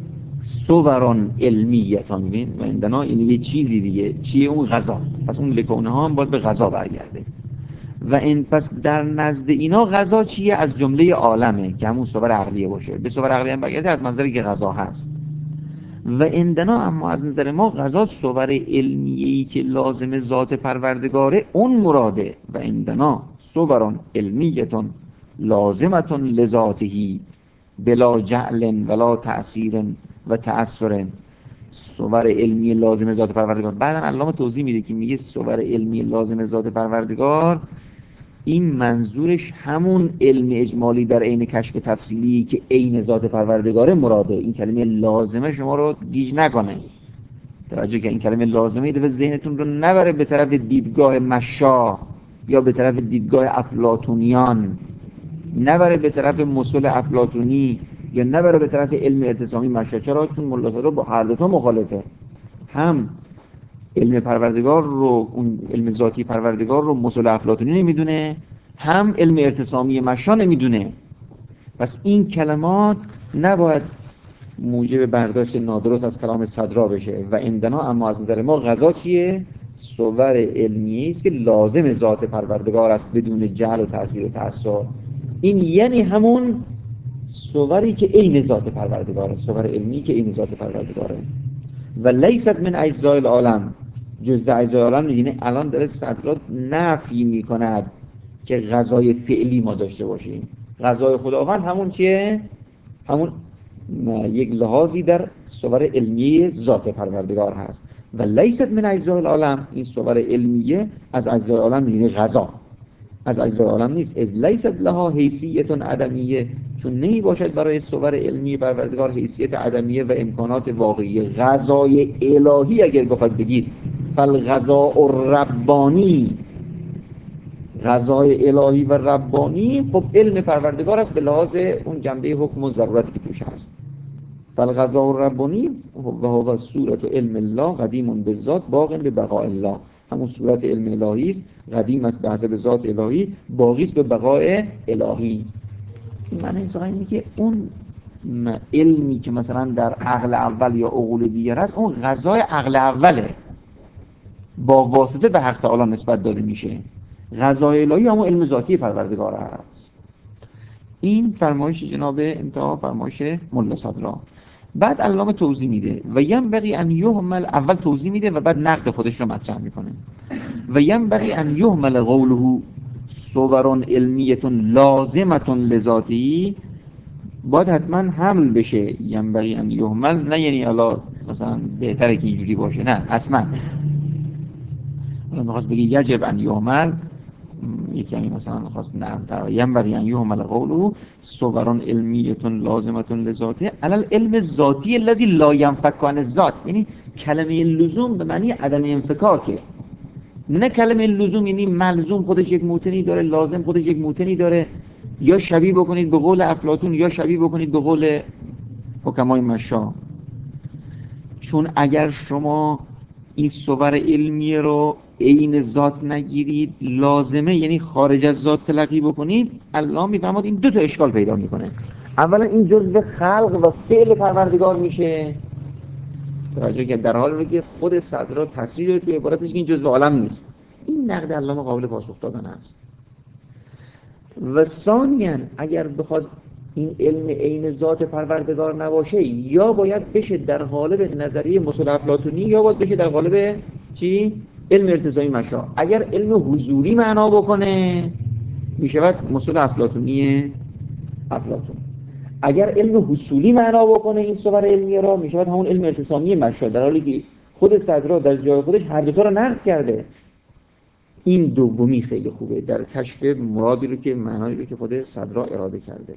صوران علمیتان. میبین و عندنا این یه چیزی دیگه چیه؟ اون غذا. پس اون لکونه ها هم باید به غذا برگرده. و این پس در نزد اینا غذا چیه؟ از جمله عالمه که همون صور عقلیه باشه، به صور عقلیه هم برگرده از منظری که غذا هست. و عندنا اما از نظر ما غذا صور علمیه‌ای که لازم ذات پروردگاره اون مراده. و عندنا صوران علمیتون لازمتون لذاتهی بلا جعل ولا تأثیر و تأثر. صور علمی لازم ذات پروردگار بعدن علامه توضیح میده که میگه صور علمی لازم ذات پروردگار این منظورش همون علم اجمالی در عین کشف تفصیلی که عین ذات پروردگاره مراده. این کلمه لازمه شما رو گیج نکنه، توجه که این کلمه لازمه ایده به ذهنتون رو نبره به طرف دیدگاه مشا یا به طرف دیدگاه افلاطونیان، نبره به طرف مسل افلاطونی یا نبره به طرف علم ارتسامی مشا. چرا؟ چون ملا صدرا با هر دو تا مخالفه. هم علم پروردگار رو، اون علم ذاتی پروردگار رو مسل افلاطونی نمیدونه، هم علم ارتسامی مشا نمیدونه. پس این کلمات نباید موجب برداشت نادرست از کلام صدرا بشه. و عندنا اما از نظر ما غذا چیه؟ صور علمی است که لازم ذات پروردگار است بدون جعل و تأثیر و تأثیر. این یعنی همون صوری که عین ذات پروردگاره، صور علمی که عین ذات پروردگاره. و لیست من اجزاء العالم، جزء اجزاء العالم. یعنی الان داره صدرات نفی میکند که غذای فعلی ما داشته باشیم. غذای خداوند همون چیه؟ همون یک لحاظی در صور علمی ذات پروردگار هست و لیست من اجزاء العالم، این صور علمیه از اجزای عالم، یعنی غذا از اجزای عالم نیست. از لیست لها حیثیت عدمیه، چون نمی باشد برای صور علمی پروردگار حیثیت عدمیه و امکانات واقعی. غذای الهی اگر بخواد بگید فالغذاء الربانی، غذای الهی و ربانی، خب علم پروردگار است به لحاظ اون جنبه حکم و ضرورتی که توش هست. فالغذاء الربانی و هو صورت علم الله قدیم بالذات باق ببقاء الله، همون صورت علم الهی است، قدیم است به حسب ذات الهی، باقی است به بقاء الهی. این معنی این اینه که اون علمی که مثلا در عقل اول یا عقول دیگر است، اون غذای عقل اوله با واسطه به حق تعالی نسبت داده میشه. غذای الهی همون علم ذاتی پروردگار است. این فرمایش جناب انتها فرمایش ملا صدرا. بعد علامه توضیح میده و ینبغی ان یهمل، اول توضیح میده و بعد نقد خودش رو مطرح میکنه. و ینبغی ان یهمل قوله صور علمیه لازمه لذاتی، باید حتما حمل بشه. ینبغی ان یهمل نه یعنی الا مثلا بهتره که اینجوری باشه، نه حتما. الان میخواست بگی یجب ان یهمل، یکی همی مثلا خواست نرمتر. ینبغی ان یهمل قوله صور علمیه لازمه لذاتی علل علم ذاتی الذی لا ینفک عن الذات، یعنی کلمه لزوم به معنی عدم انفکاکه، نه کلمه لزوم یعنی ملزوم خودش یک موتنی داره، لازم خودش یک موتنی داره، یا شبیه بکنید به قول افلاطون یا شبیه بکنید به قول حکمای مشا. چون اگر شما این صور علمیه رو عین ذات نگیرید، لازمه یعنی خارج از ذات تلقی بکنید، الله میفهمد این دو تا اشکال پیدا میکنه. اولا این جزء خلق و فعل پروردگار میشه، توجه که در حالی که خود صدرا تصریح داره توی عبارتش که این جزء عالم نیست. این نقد علامه قابل پاسخ دادن است. و ثانیاً اگر بخواد این علم عین ذات پروردگار نباشه، یا باید بشه در قالب نظریه مسل افلاطونی، یا باید بشه در قالب چی؟ علم ارتضایی مشا. اگر علم حضوری معنا بکنه میشود مسل افلاطونی افلاطون. اگر علم حصولی معنا بکنه این صور علمیه را، میشود همون علم ارتسامی مشا، در حالی که خود صدرا در جای خودش هر دو تا رو نقد کرده. این دومی خیلی خوبه در کشف مرادی رو که معنایی رو که خود صدرا اراده کرده.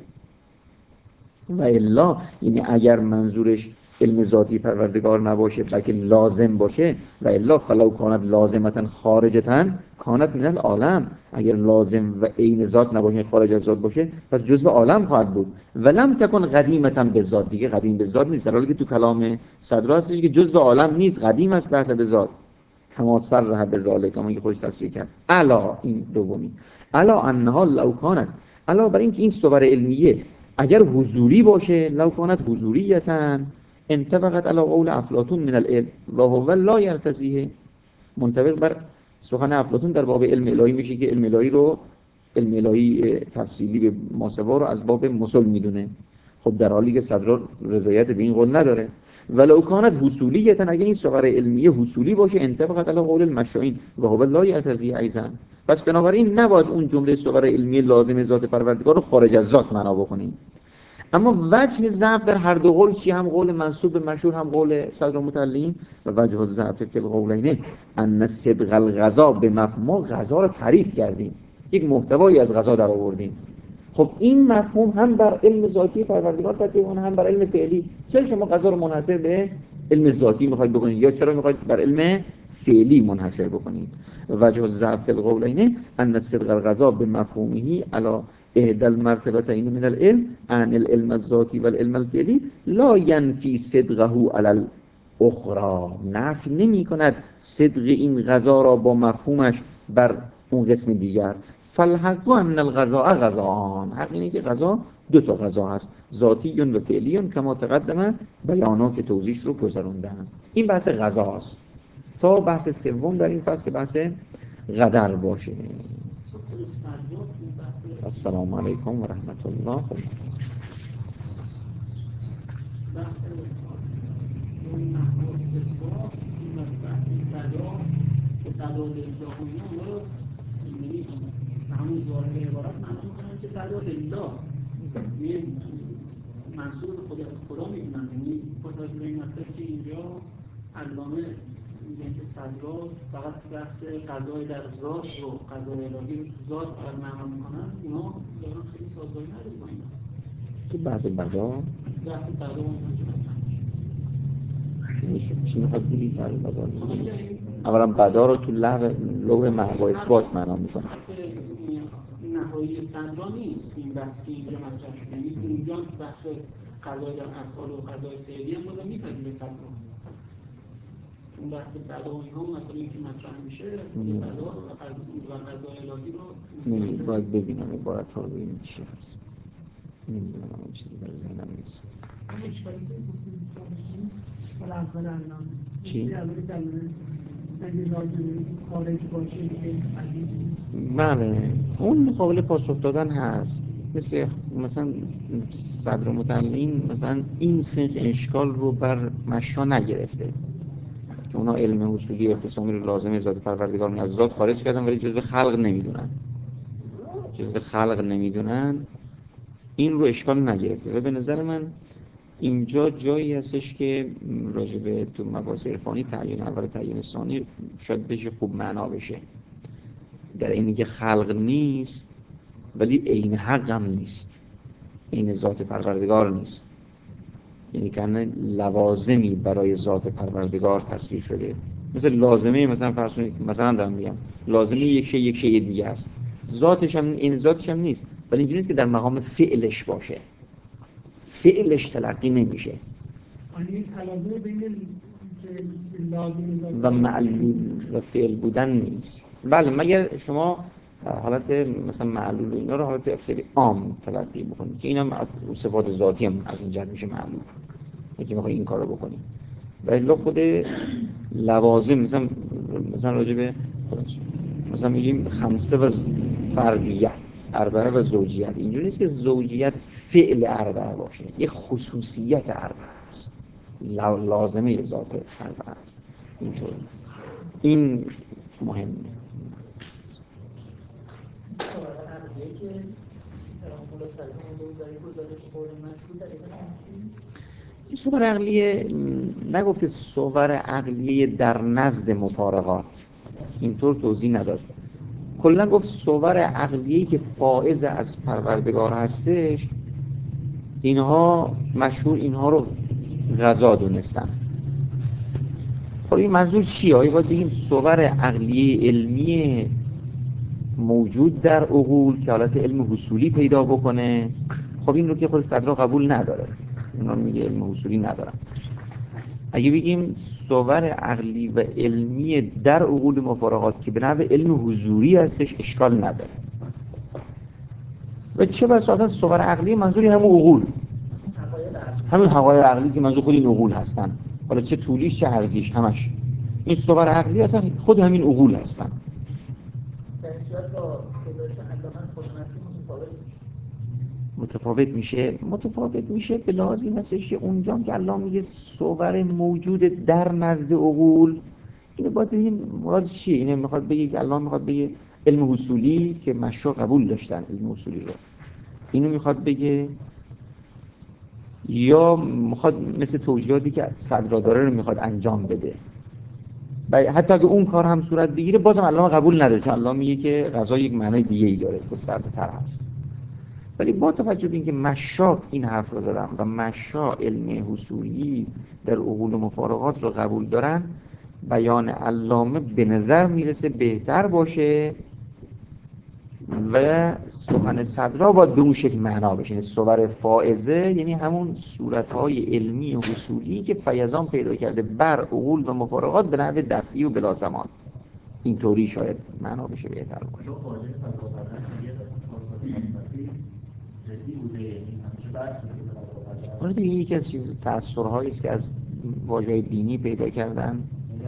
و الا یعنی اگر منظورش علم ذاتی پروردگار نباشه بلکه لازم باشه، و الا فلو کانت لازمتا خارجتا کانت من العالم، اگر لازم و عین ذات نباشه خارج از ذات باشه پس جزء عالم خواهد بود. ولم تکن قدیمتا به ذات، دیگه قدیم به ذات نیست، در حالی که تو کلام صدرا هستش که جزء عالم نیست، قدیم است به حسب ذات. کما صرح بذالک، کما که خودش تصریح کرد. الا این دومی، الا انها لو کانت، الا برای اینکه این صور علمیه اگر حضوری باشه، لو کانت حضوریتا انطبقت علی قول افلاطون من العلم و هو لا یرتضیه، منطبق بر سخن افلاطون در باب علم الهی میشه که علم الهی رو، علم الهی تفصیلی به ماسوا رو از باب مسل میدونه. خب در حالی که صدر رضایت به این قول نداره. ولو کانت حصولیتا، اگر این صور علمیه حصولی باشه انطبقت علی قول المشائین و هو لا یرتضیه ایضا، پس بنابراین نباید اون جمله صور علمی لازم ذات پروردگار رو خارج از ذات معنا بکنیم. اما وجه ضعف در هر دو قول چی؟ هم قول منسوب به مشهور، هم قول صدر متعلیم. و وجه ضعف فی القولین ان صدق الغذا به مفهوم، غذا رو تعریف کردیم، یک محتوایی از غذا در آوردیم. خب این مفهوم هم بر علم ذاتی پروردگار تطبیق کنه هم بر علم فعلی. چرا شما غذا رو منحصر به علم ذاتی میخواید بکنید یا چرا میخواید بر علم فعلی منحصر بکنید؟ وجه ضعف فی القولین ان صدق الغذا به مفهومه علی احدى المرتبتين من العلم عن العلم الذاتي والعلم الفعلي لا ينفي صدقه على الاخرى، نفی نمی کند صدق این غذا را با مفهومش بر اون قسم دیگر. فالحق ان الغذاء غذاان، حق اینه که غذا دو تا غذا هست، ذاتی و فعلی، کما تقدم بیانات توضیحش رو گذروندم. این بحث غذا است. تا بحث سوم در این فصل که بحث قدر باشه. السلام علیکم و رحمت الله. همون ظاهر عبارت معنی میکنن که فدا لله یه منصور خود خدا می‌دونن. یعنی با توجه به این مطلب که اینجا علامه میگه که صدرا فقط بحث قضای در ذات رو قضای الهی رو تو ذات فقط معنا میکنن، اونا دارن خیلی سازگاری نداره با اینا. تو بحث بدا بحث بدا و اینا میشه چی میخواد بگی که بدا اولا بدا رو تو لغو محو اثبات معنا میکنه. نهایی صدرا نیست این بحث که اینجا مطرح شده. یعنی اونجا بحث قضای در افعال و قضای فعلی هم بازم میپذیره صدرا. اون بحث بدا و اینها مثلا اینکه مطرح میشه بدا و قضای الهی رو نمیدونم، باید ببینم عبارت ها رو ببینیم چی هست. نمیدونم اون چیزی در ذهنم نیست. چی؟ بله اون قابل پاسخ دادن هست. مثل مثلا صدر متمم مثلا این سنخ اشکال رو بر مشا نگرفته که اونا علم اصولی اختصامی رو لازم ذات پروردگار از ذات خارج کردن ولی جزء خلق نمیدونن جزء خلق نمیدونن این رو اشکال نگرفته. و به نظر من اینجا جایی هستش که راجبه تو مباحث عرفانی تعیین اول تعیین ثانی شاید بشه خوب معنا بشه. در اینی که خلق نیست ولی عین حق هم نیست، عین ذات پروردگار نیست. یعنی که لوازمی برای ذات پروردگار تصویر شده. مثل لازمه مثلا فرض کنید مثلا دارم میگم لازمه یک شی یک شی دیگه است، ذاتش هم این ذاتش هم نیست ولی اینجوری نیست که در مقام فعلش باشه، فعلش تلقی نمیشه این تلازم بین لازم و معلول و فعل بودن نیست. بله مگر شما حالت مثلا معلول اینا رو حالت خیلی عام تلقی بکنید که اینا صفات ذاتی هم از این جهت میشه معلول که میخوای این کارو بکنی. ولی خود لوازم مثلا مثلا راجع به مثلا میگیم خمسه و فردیت، اربعه و زوجیت. اینجوری نیست که زوجیت فعل اربعه باشه، یه خصوصیت اربعه است، لازمه ذات اربعه است. اینطور این مهمه. این صور عقلیه نگفته صور عقلیه در نزد مفارقات، اینطور توضیح نداد. کلا گفت صور عقلیه‌ای که فائز از پروردگار هستش اینها مشهور اینها رو غذا دونستن. خب این منظور چیه؟ آیا باید بگیم صور عقلیه علمی موجود در عقول که حالت علم حصولی پیدا بکنه؟ خب این رو که خود صدرا قبول نداره، اونا میگه علم حصولی ندارن. اگه بگیم صور عقلی و علمی در عقول مفارقات که به نوع علم حضوری هستش اشکال نداره. و چه بسا اصلا صور عقلی منظوری همون عقول، همون حقایق عقلی که منظور خود این عقول هستن، حالا چه طولیش چه عرضیش همش این صور عقلی اصلا خود همین عقول هستن. متفاوت میشه متفاوت میشه به لحاظ این هستش که اونجا که الله میگه صور موجود در نزد عقول، اینو باید ببینیم مراد چیه. اینو میخواد بگه که الله میخواد بگه علم حصولی که مشا قبول داشتن علم حصولی رو، اینو میخواد بگه یا میخواد مثل توجیهاتی که صدرا داره رو میخواد انجام بده. و حتی اگه اون کار هم صورت بگیره بازم الله قبول نداره، چون الله میگه که غذا یک معنی دیگه ای داره، گسترده‌تر هست. ولی با توجه به اینکه مشا این حرف رو زدن و مشا علم حصولی در عقول مفارقات رو قبول دارن، بیان علامه به نظر میرسه بهتر باشه و سخن صدرا باید به اون شکل معنا بشه. صور فائزه یعنی همون صورتهای علمی و حصولی که فیضان پیدا کرده بر عقول و مفارقات به نحو دفعی و بلا زمان، اینطوری شاید معنا بشه بهتر باشه. اون دیگه یکی از چیز تأثیرهایی است که از واژه‌های دینی پیدا کردن،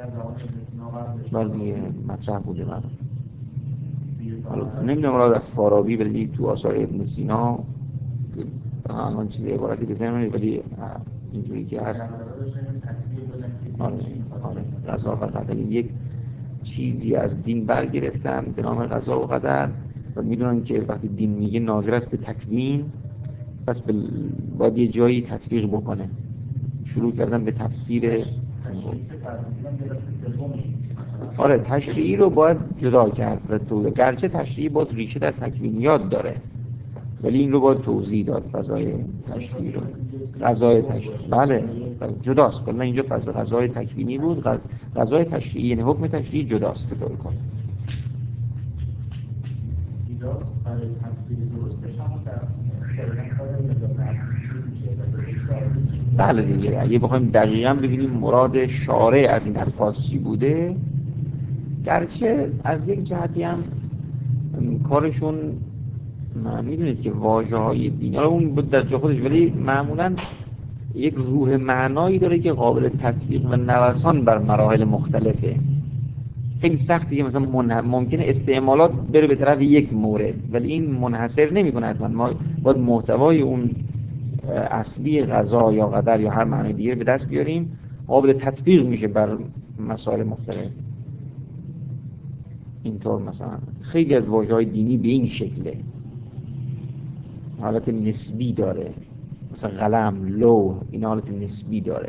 ولی مطرح بوده. من حالا نمیدونم مراد از فارابی ولی تو آثار ابن سینا آن چیز عبارتی بزنم ولی اینجوری که هست. آره آره قضا و قدر یک چیزی از دین برگرفتن به نام قضا و قدر و میدونن که وقتی دین میگه ناظر است به تکوین پس بل... باید یه جایی تطبیق بکنه. شروع کردن به تفسیر. آره تشریعی رو باید جدا کرد، گرچه تشریعی باز ریشه در تکوینیات داره ولی این رو باید توضیح داد. فضای تشریعی رو فضای تشریعی بله جداست، کلا اینجا فضا فضای تکوینی بود، فضای تشریعی یعنی حکم تشریعی جداست به طور کلی. اینجا برای تفسیر درستش هم در بله دیگه اگه بخوایم دقیقاً ببینیم مراد شارع از این الفاظ چی بوده، گرچه از یک جهتی هم کارشون میدونید که واژه‌های دینی رو اون بود در جا خودش، ولی معمولاً یک روح معنایی داره که قابل تطبیق و نوسان بر مراحل مختلفه. خیلی سخته که مثلا منح... ممکنه استعمالات بره به طرف یک مورد ولی این منحصر نمی‌کنه حتما. ما باید محتوای اون اصلی غذا یا قدر یا هر معنی دیگه به دست بیاریم، قابل تطبیق میشه بر مسائل مختلف. اینطور مثلا خیلی از واژه‌های دینی به این شکله، حالت نسبی داره، مثلا قلم، لوح، این حالت نسبی داره.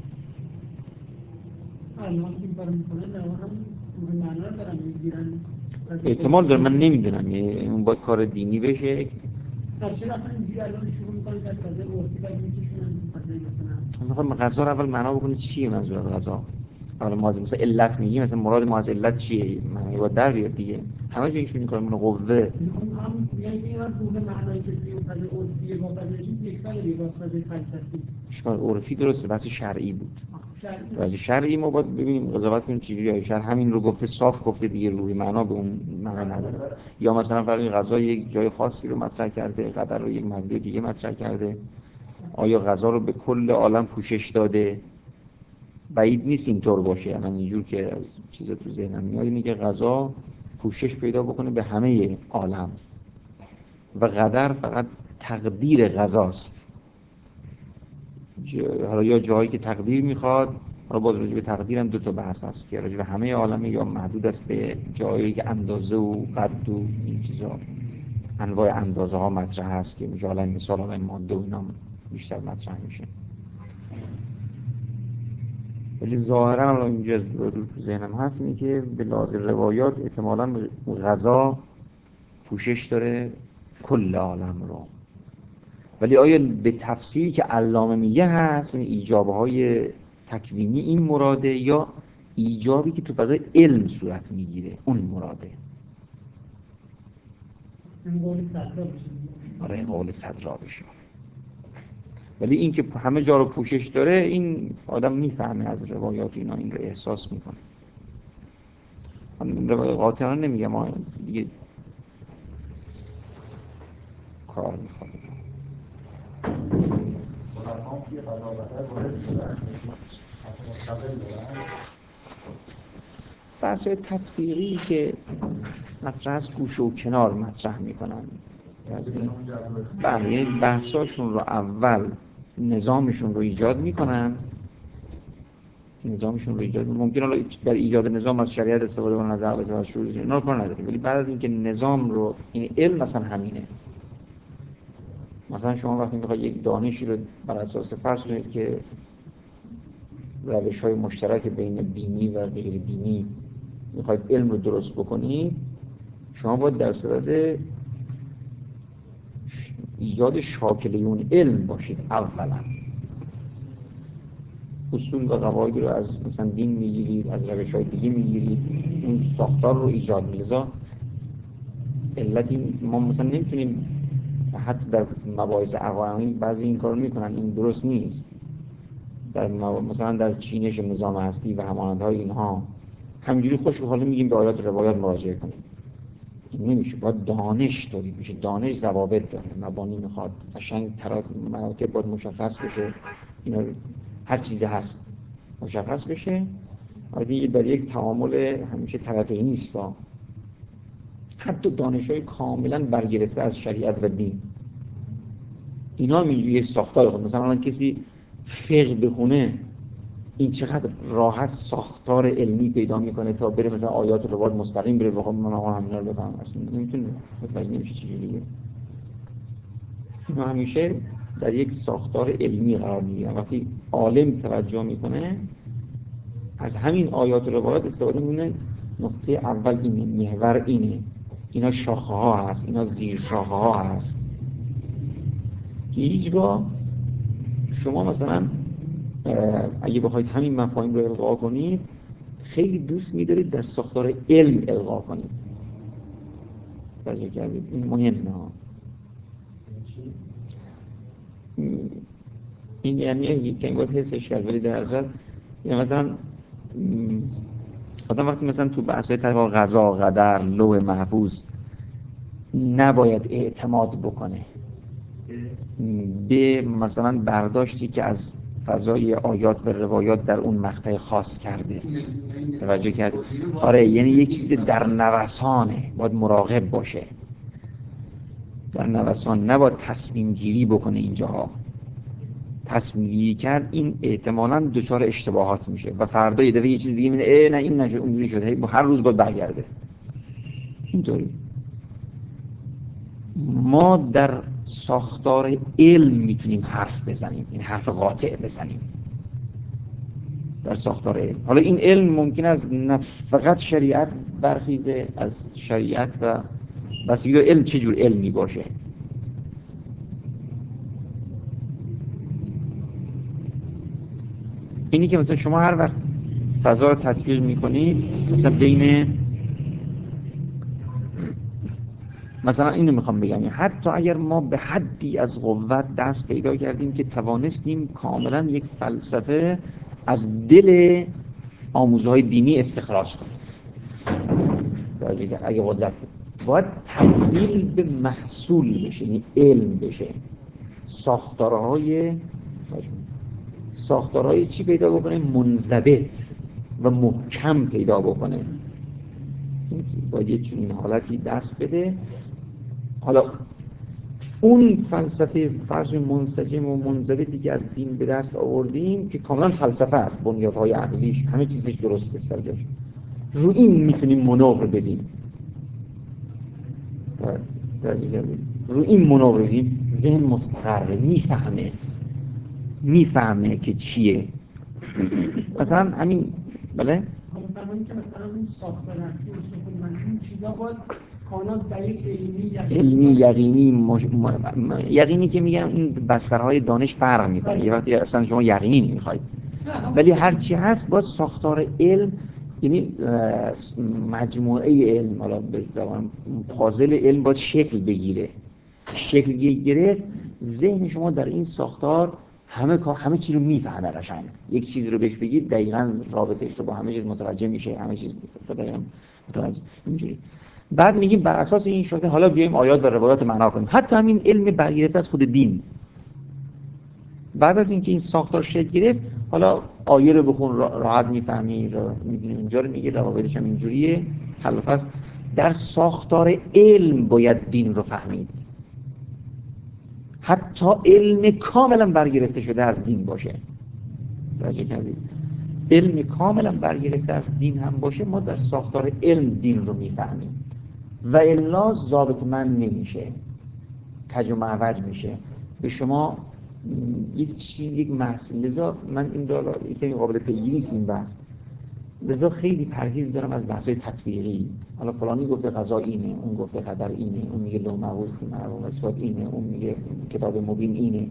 احتمال داره، من نمیدونم، اون باید کار دینی بشه. چرا اصلا اینجوری الان شروع می‌کنید از فضای عرفی بعد می‌کشونن فضای مثلا مثلا غذا رو اول معنا بکنید چیه منظور از غذا. حالا ما مثلا علت میگیم، مثلا مراد ما از علت چیه؟ معنی با در بیاد دیگه. همه چیز این کارمون قوه. هم یعنی این روح معنایی که توی فضای عرفی با فضای چیز یکسانه دیگه با فضای فلسفی. اشکال عرفی درسته، بحث شرعی بود. ولی شرعی ما باید ببینیم قضاوت کنیم چجوریه. شرع همین رو گفته، صاف گفته دیگه، روحی معنا به اون معنا نداره. یا مثلا فرض غذا یک جای خاصی رو مطرح کرده، قدر رو یک محدوده دیگه مطرح کرده. آیا غذا رو به کل عالم پوشش داده؟ بعید نیست اینطور باشه. من اینجور که از چیزا تو ذهنم میاد اینه که غذا پوشش پیدا بکنه به همه عالم و قدر فقط تقدیر غذاست. حالا یا جایی که تقدیر میخواد، حالا باز راجع به تقدیر هم دو تا بحث هست که راجع به همه عالمه یا محدود است به جایی که اندازه و قد و این چیزا، انواع اندازه ها مطرح هست که مثلا مثال های ماده و اینا بیشتر مطرح میشه. ولی ظاهرا الان اینجا رو تو ذهنم هست اینه که به لحاظ روایات احتمالاً غذا پوشش داره کل عالم رو. ولی آیا به تفسیری که علامه میگه هست این ایجابهای تکوینی این مراده یا ایجابی که تو فضای علم صورت میگیره اون مراده؟ این قول صدرا بشه. آره این قول صدرا بشه. ولی این که همه جا رو پوشش داره این آدم میفهمه از روایات اینا، این رو احساس میکنه. من قاطعانه نمیگم، ما دیگه کار میخواد. بحث‌های تطبیقی که مطرح از گوشه و کنار مطرح میکنن، بله یعنی بحثاشون رو اول نظامشون رو ایجاد میکنن، نظامشون رو ایجاد ممکن حالا در ایجاد نظام از شریعت استفاده کنن، از عقل از شروع اینا رو کار نداریم، ولی بعد از اینکه نظام رو این علم مثلا همینه، مثلا شما وقتی میخواید یک دانشی رو بر اساس فرض کنید که روش‌های مشترک بین دینی و غیر دینی میخواید علم رو درست بکنید، شما باید در صدد ایجاد شاکله اون علم باشید. اولا اصول و قواعد رو از مثلا دین میگیرید، از روش‌های دیگه میگیرید، اون ساختار رو ایجاد می‌کنید. علتی ما مثلا نمیتونیم حتی در مباحث عقاید بعضی این کارو میکنن، این درست نیست. در مثلا در چینش نظام هستی و همانندهای اینها همینجوری خوش و حالا میگیم به آیات روایات مراجعه کنیم، این نمیشه. باید دانش تولید میشه، دانش ضوابط داره، مبانی میخواد، قشنگ مراتب باید مشخص بشه، اینا هر چیزی هست مشخص بشه. ولی در یک تعامل همیشه طرفی نیست. حتی دانش‌های کاملا برگرفته از شریعت و دین اینا هم اینجوری ساختار خود. مثلا الان کسی فقه بخونه این چقدر راحت ساختار علمی پیدا میکنه تا بره مثلا آیات و روایات مستقیم بره بخوام من آقا همینا رو بفهم، اصلا نمیتونه متوجه نمیشه چجوریه. ما همیشه در یک ساختار علمی قرار میگیرن. وقتی عالم توجه میکنه از همین آیات و روایات استفاده میکنه، نقطه اول اینه، محور اینه، اینا شاخه ها هست، اینا زیر شاخه ها هست. هیچگاه شما مثلا اگه بخواید همین مفاهیم رو القا کنید، خیلی دوست می‌دارید در ساختار علم القا کنید. توجه کردید؟ این مهمه ها. این یعنی یکی باید حسش کرد، ولی در اصل یعنی مثلا آدم وقتی مثلا تو بحث‌های طبق قضا، قدر، لوح محفوظ نباید اعتماد بکنه به مثلا برداشتی که از فضای آیات و روایات در اون مقطع خاص کرده. توجه کرد؟ آره، یعنی یک چیز در نوسانه، باید مراقب باشه در نوسان، نباید تصمیم گیری بکنه. اینجاها تصمیم گیری کرد این احتمالاً دچار اشتباهات میشه و فردا یه دفعه یه چیز دیگه میگه ای نه این نشد اونجوری شده، هر روز باید برگرده. اینطوری ما در ساختار علم میتونیم حرف بزنیم، این حرف قاطع بزنیم در ساختار علم. حالا این علم ممکن است نه فقط شریعت برخیزه، از شریعت و بسیاری علم چه جور علمی باشه. اینی که مثلا شما هر وقت فضا رو تطبیق میکنید، مثلا بین مثلا اینو میخوام بگم، حتی اگر ما به حدی از قوت دست پیدا کردیم که توانستیم کاملا یک فلسفه از دل آموزهای دینی استخراج کنیم، اگه قدرت باید تبدیل به محصول بشه، یعنی علم بشه، ساختارهای ساختارهای چی پیدا بکنه؟ منضبط و محکم پیدا بکنه. باید یه چنین حالتی دست بده. حالا اون فلسفه فرض منسجم و منضبطی که از دین به دست آوردیم که کاملا فلسفه است، بنیادهای عقلیش همه چیزش درسته سر جاش، رو این میتونیم منور بدیم رو این منور بدیم ذهن مستقر میفهمه میفهمه که چیه. مثلا همین بله مثلا همین که مثلا اون ساختار هستی اصول من این چیزا باید کاملا دلیل علمی علمی یقینی مش... م... یقینی که میگم این بسترهای دانش فرق میکنه. یه وقتی اصلا شما یقینی نمیخواید، ولی هر چی هست باید ساختار علم، یعنی مجموعه علم، حالا به زبان فاضل علم باید شکل بگیره. شکل گرفت ذهن شما در این ساختار همه کار همه چیز رو میفهمه قشنگ. یک چیز رو بهش بگید دقیقاً رابطه‌اش رو با همه چیز متوجه میشه، همه چیز دقیقاً متوجه اینجوری. بعد میگیم بر اساس این شده حالا بیایم آیات و روایات معنا کنیم. حتی همین علم برگرفته از خود دین، بعد از اینکه این ساختار شکل گرفت، حالا آیه رو بخون راحت میفهمی، را میدونی اینجا رو میگه، روایتش هم اینجوریه. حل و فصل در ساختار علم باید دین رو فهمید، حتی علم کاملا برگرفته شده از دین باشه. توجه کردید؟ علم کاملا برگرفته از دین هم باشه، ما در ساختار علم دین رو میفهمیم و الا ضابط من نمیشه، کج و معوج میشه به شما یک چیز، یک محصول. لذا من این را یکی قابل پیگیری است این بحث، لذا خیلی پرهیز دارم از بحث‌های تطبیقی. حالا فلانی گفته قضا اینه، اون گفته قدر اینه، اون میگه لوح محفوظ معلوم اثبات اینه، اون میگه کتاب مبین اینه.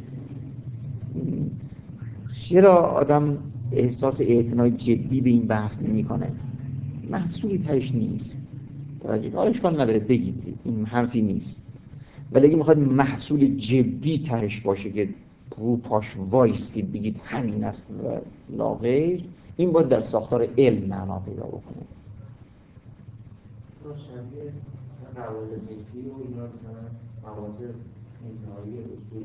چرا آدم احساس اعتنای جدی به این بحث نمی‌کنه؟ محصولی تهش نیست. توجه کنید، اشکال نداره بگید این حرفی نیست، ولی اگه میخواد محصول جدی تهش باشه که رو پاش وایستید بگید همین است و لا غیر، این باید در ساختار علم معنا پیدا بکنه. شبیه قواعد فقهی و اینا مثلا قواعد انتهایی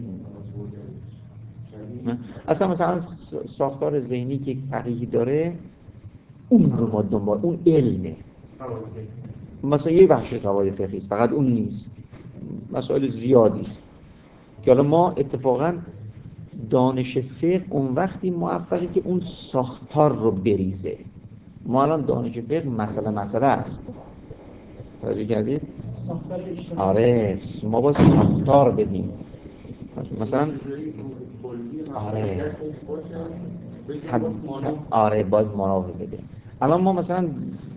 اصولی اصلا مثلا ساختار ذهنی که فقیهی داره اون رو ما دنبال، اون علمه. مثلا یه بخش قواعد فقهی است، فقط اون نیست، مسائل زیادی است که حالا ما اتفاقا دانش فقه اون وقتی موفقه که اون ساختار رو بریزه. ما الان دانش فقه مسئله مسئله است، توجه کردید؟ آره، ما باید ساختار بدیم. مثلا آره آره باید مناوب بده. الان ما مثلا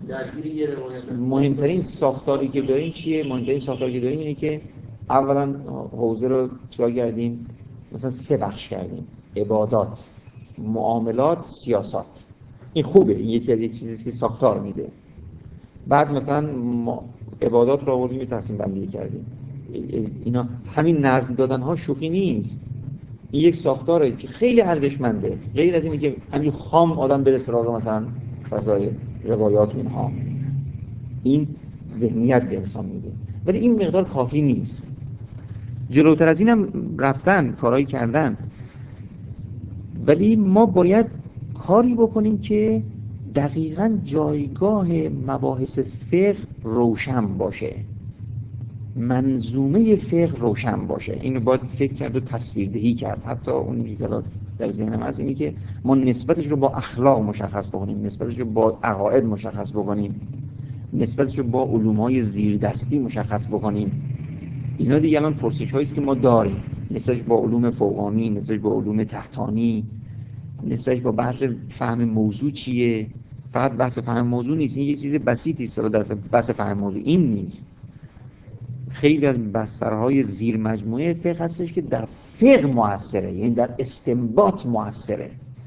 مهمترین ساختاری که داریم چیه؟ مهمترین ساختاری که داریم اینه که اولا حوزه رو چیکار کردیم؟ مثلا سه بخش کردیم: عبادات، معاملات، سیاست. این خوبه، این یکی از یک چیزیست که ساختار میده. بعد مثلا ما عبادات رو آوردیم تقسیم بندی کردیم. اینا همین نظم دادن ها شوخی نیست، این یک ساختاره که خیلی ارزشمنده، غیر از اینه که همین خام آدم بره سراغ مثلا فضای روایات اینها. این ذهنیت به انسان میده، ولی این مقدار کافی نیست. جلوتر از اینم رفتن، کارایی کردن، ولی ما باید کاری بکنیم که دقیقاً جایگاه مباحث فقه روشن باشه، منظومه فقه روشن باشه. اینو باید فکر کرد و تصویردهی کرد. حتی اون که در ذهنم از اینه که ما نسبتش رو با اخلاق مشخص بکنیم، نسبتش رو با عقاید مشخص بکنیم، نسبتش رو با علوم‌های زیردستی مشخص بکنیم. اینا دیگه الان پرسش‌هایی است که ما داریم، نسبتش با علوم فوقانی، نسبتش با علوم تحتانی، نسبتش با بحث فهم موضوع چیه. فقط بحث فهم موضوع نیست، این یه چیز بسیطی است در بحث فهم موضوع. این نیست، خیلی از بسترهای زیر مجموعه فقه هستش که در فقه مؤثره، یعنی در استنباط مؤثره.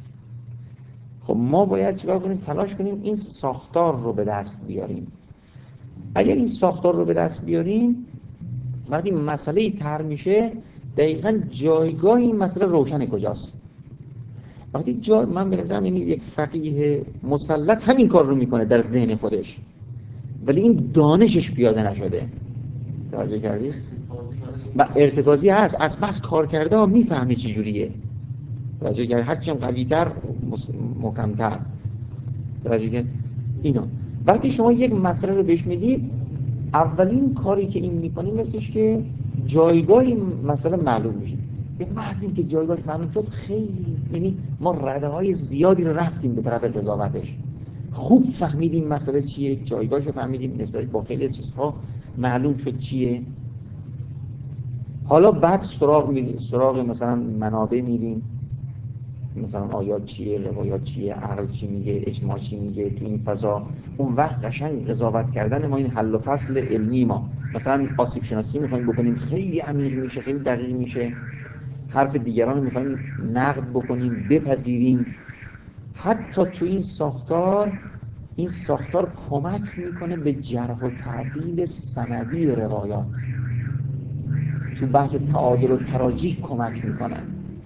خب ما باید چیکار کنیم؟ تلاش کنیم این ساختار رو به دست بیاریم. اگر این ساختار رو به دست بیاریم، وقتی مسئله طرح میشه دقیقاً جایگاه این مسئله روشن کجاست. وقتی جا من به نظرم یعنی یک فقیه مسلط همین کار رو میکنه در ذهن خودش، ولی این دانشش پیاده نشده. توجه کردی؟ و ارتکازی هست، از بس کار کرده ها میفهمی چی جوریه. توجه کردی؟ هرچی هم قوی‌تر محکم‌تر. توجه کردی؟ اینا وقتی شما یک مسئله رو بهش میدید، اولین کاری که این میکنه مثلش که جایگاه این مسئله معلوم میشه. به محض اینکه جایگاهش معلوم شد، خیلی یعنی ما رده‌های زیادی رو رفتیم به طرف قضاوتش. خوب فهمیدیم مسئله چیه، جایگاهش رو فهمیدیم، نسبت با خیلی چیزها معلوم شد چیه. حالا بعد سراغ میریم، سراغ مثلا منابع میریم، مثلا آیات چیه، روایات چیه، عقل چی میگه، اجماع چی میگه تو این فضا. اون وقت قشنگ قضاوت کردن ما این حل و فصل علمی ما، مثلا آسیب شناسی میخوایم بکنیم، خیلی عمیق میشه، خیلی دقیق میشه. حرف دیگران رو میخوایم نقد بکنیم، بپذیریم. حتی تو این ساختار این ساختار کمک میکنه به جرح و تعدیل سندی روایات. تو بحث تعادل و تراجیح کمک میکنه.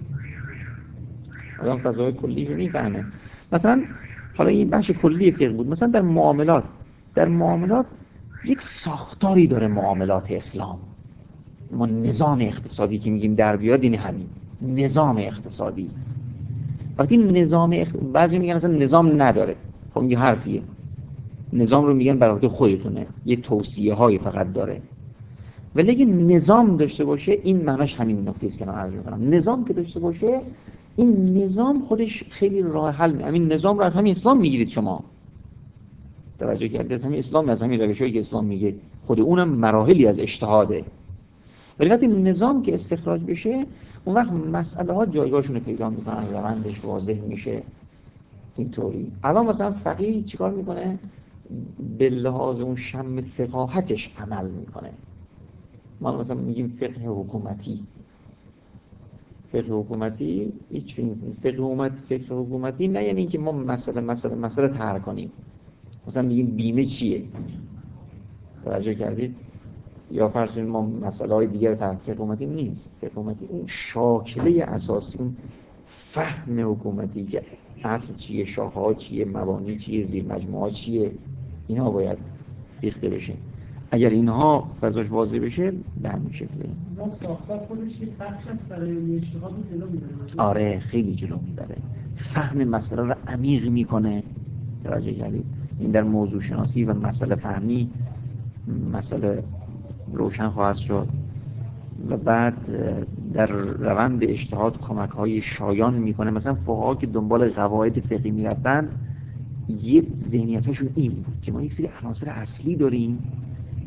آدم فضای کلی رو میفهمه. مثلا حالا این بخش کلی فقه بود. مثلا در معاملات در معاملات یک ساختاری داره معاملات اسلام. ما نظام اقتصادی که میگیم در بیاد، این همین نظام اقتصادی. وقتی نظام اخ... بعضی میگن اصلا نظام نداره. خب این حرفیه. نظام رو میگن برای خودتونه، یه توصیه هایی فقط داره. ولی اگه نظام داشته باشه، این معناش همین نکته است که من عرض میکنم. نظام که داشته باشه، این نظام خودش خیلی راه حل. همین نظام رو از همین اسلام میگیرید شما. توجه کردید؟ از همین اسلام، از همین روشایی که اسلام میگه. خود اونم مراحلی از اجتهاده. ولی وقتی نظام که استخراج بشه، اون وقت مسئله ها جایگاهشون رو پیدا میکنن، روندش واضح میشه. اینطوری الان مثلا فقیه چیکار میکنه؟ به لحاظ اون شم فقاهتش عمل میکنه. ما مثلا میگیم فقه حکومتی. فقه حکومتی هیچ فقه حکومت فقه حکومتی نه یعنی اینکه ما مسئله مسئله مسئله طرح کنیم. مثلا میگیم بیمه چیه؟ توجه کردید؟ یا فرض کنید ما مسئله های دیگر طرح. فقه حکومتی نیست. فقه حکومتی اون شاکله اساسی، اون فهم حکومتی که اصل چیه، شاخه ها چیه، مبانی چیه، زیر مجموعه ها چیه، اینها باید ریخته بشه. اگر اینها فضاش واضح بشه به همین شکله. ما ساختار خودش یک بخش است برای اجتهاد رو جلو میبره. آره خیلی جلو میبره. فهم مسئله رو عمیق میکنه. توجه کردید؟ این در موضوع شناسی و مسئله فهمی مسئله روشن خواهد شد و بعد در روند اجتهاد کمک های شایان میکنه. مثلا فقها که دنبال قواعد فقهی میرفتن، یه ذهنیت هاشون این بود که ما یک سری عناصر اصلی داریم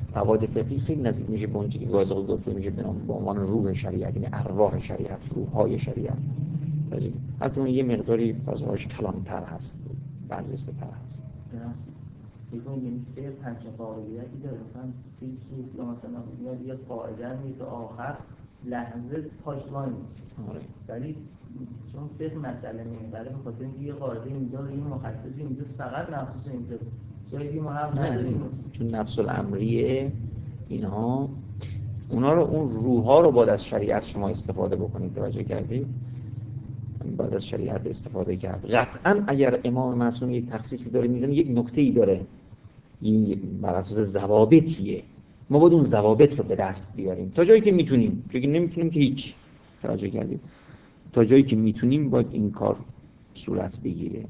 مواد فقهی خیلی نزدیک میشه به اونچه که گاهی اوقات گفته میشه به نام- به عنوان روح شریعت، یعنی ارواح شریعت، روح‌های شریعت. البته اون یه مقداری فضاهاش کلان‌تر هست، برجسته‌تر هست. بگویم یعنی فقه همچین قاعدیتی داره، مثلا فیلسوف یا مثلا میاد یه قاعده میگه که آخر لحظه پاش وای میشه، ولی چون فقه مسئله نمیبره به خاطر اینکه یه قاعده اینجا و یه مخصصی اینجاست، فقط مخصوص اینجاست، جایی دیگه ما هم نداریم. چون نفس الامریه اینها اونا رو، اون روح‌ها رو باید از شریعت شما استفاده بکنید. توجه کردید؟ باید از شریعت استفاده کرد. قطعاً اگر امام معصوم یک تخصیصی داره میزنه، یک نکته‌ای داره، این بر اساس ضوابطیه، ما باید اون ضوابط رو به دست بیاریم تا جایی که میتونیم. چون نمیتونیم که هیچ. توجه کردید؟ تا جایی که میتونیم باید این کار صورت بگیره.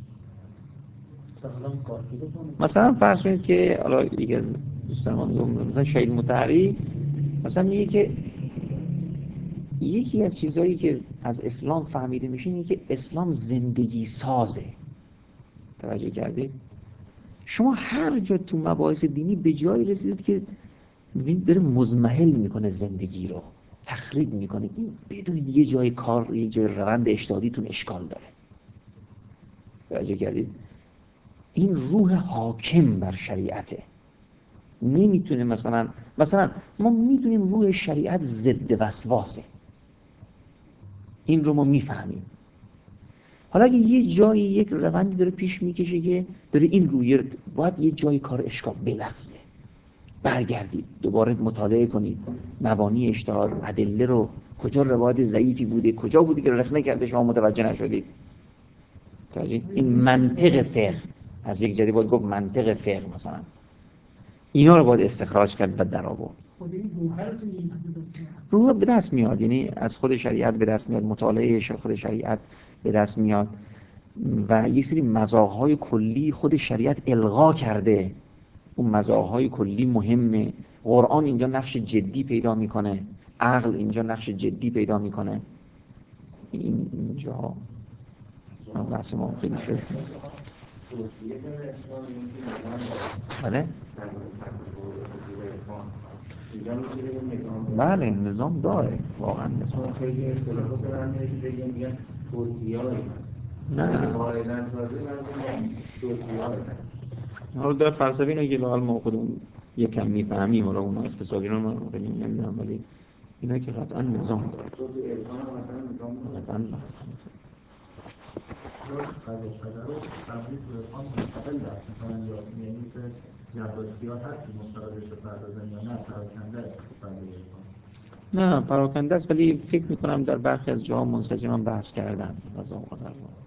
مثلا فرض کنید که حالا یکی از دوستان ما میگه مثلا شهید مطهری مثلا میگه که یکی از چیزایی که از اسلام فهمیده میشه اینه که اسلام زندگی سازه. توجه کردید؟ شما هر جا تو مباحث دینی به جایی رسیدید که ببینید داره مزمحل میکنه زندگی رو، تخریب میکنه، این بدونید یه جای کار، یه جای روند اجتهادیتون اشکال داره. توجه کردید؟ این روح حاکم بر شریعته. نمیتونه مثلا مثلا ما میدونیم روح شریعت ضد وسواسه، این رو ما میفهمیم. حالا اگه یه جایی یک روندی داره پیش میکشه که داره این روی باید یه جایی کار اشکال بلغزه، برگردید دوباره مطالعه کنید مبانی اجتهاد، ادله رو، کجا روایت ضعیفی بوده، کجا بوده که رخنه کرده شما متوجه نشدید. این منطق فقه، از یک جدی باید گفت منطق فقه مثلا اینا رو باید استخراج کرد و در آورد. روح به دست میاد، یعنی از خود شریعت به دست میاد، مطالعه خود شریعت به دست میاد و یک سری مذاق‌های کلی خود شریعت الغا کرده. اون مذاق‌های کلی مهمه. قرآن اینجا نقش جدی پیدا میکنه، عقل اینجا نقش جدی پیدا میکنه. این اینجا بحث ما خیلی شد. بله؟ بله نظام داره واقعا نظام خیلی اختلافات دارن که بگن توصیه‌ای هست. نه قاعده‌اً تازه منظور توصیه‌ای هست. حالا در فلسفه اینه که لاحال ما خودمون یکم میفهمیم، حالا اون اقتصادی رو من خیلی نمیدونم، ولی اینا که قطعا نظام داره. قطعا قضا شده رو تبدیل به ارفان مستقل دست میکنن یا یعنی مثل جبراتیات هست که مستقل بشه پردازن یا نه پراکنده است تبدیل ارفان؟ نه پراکنده است، ولی فکر میکنم در برخی از جاها منسجم هم بحث کردن قضا و قدر.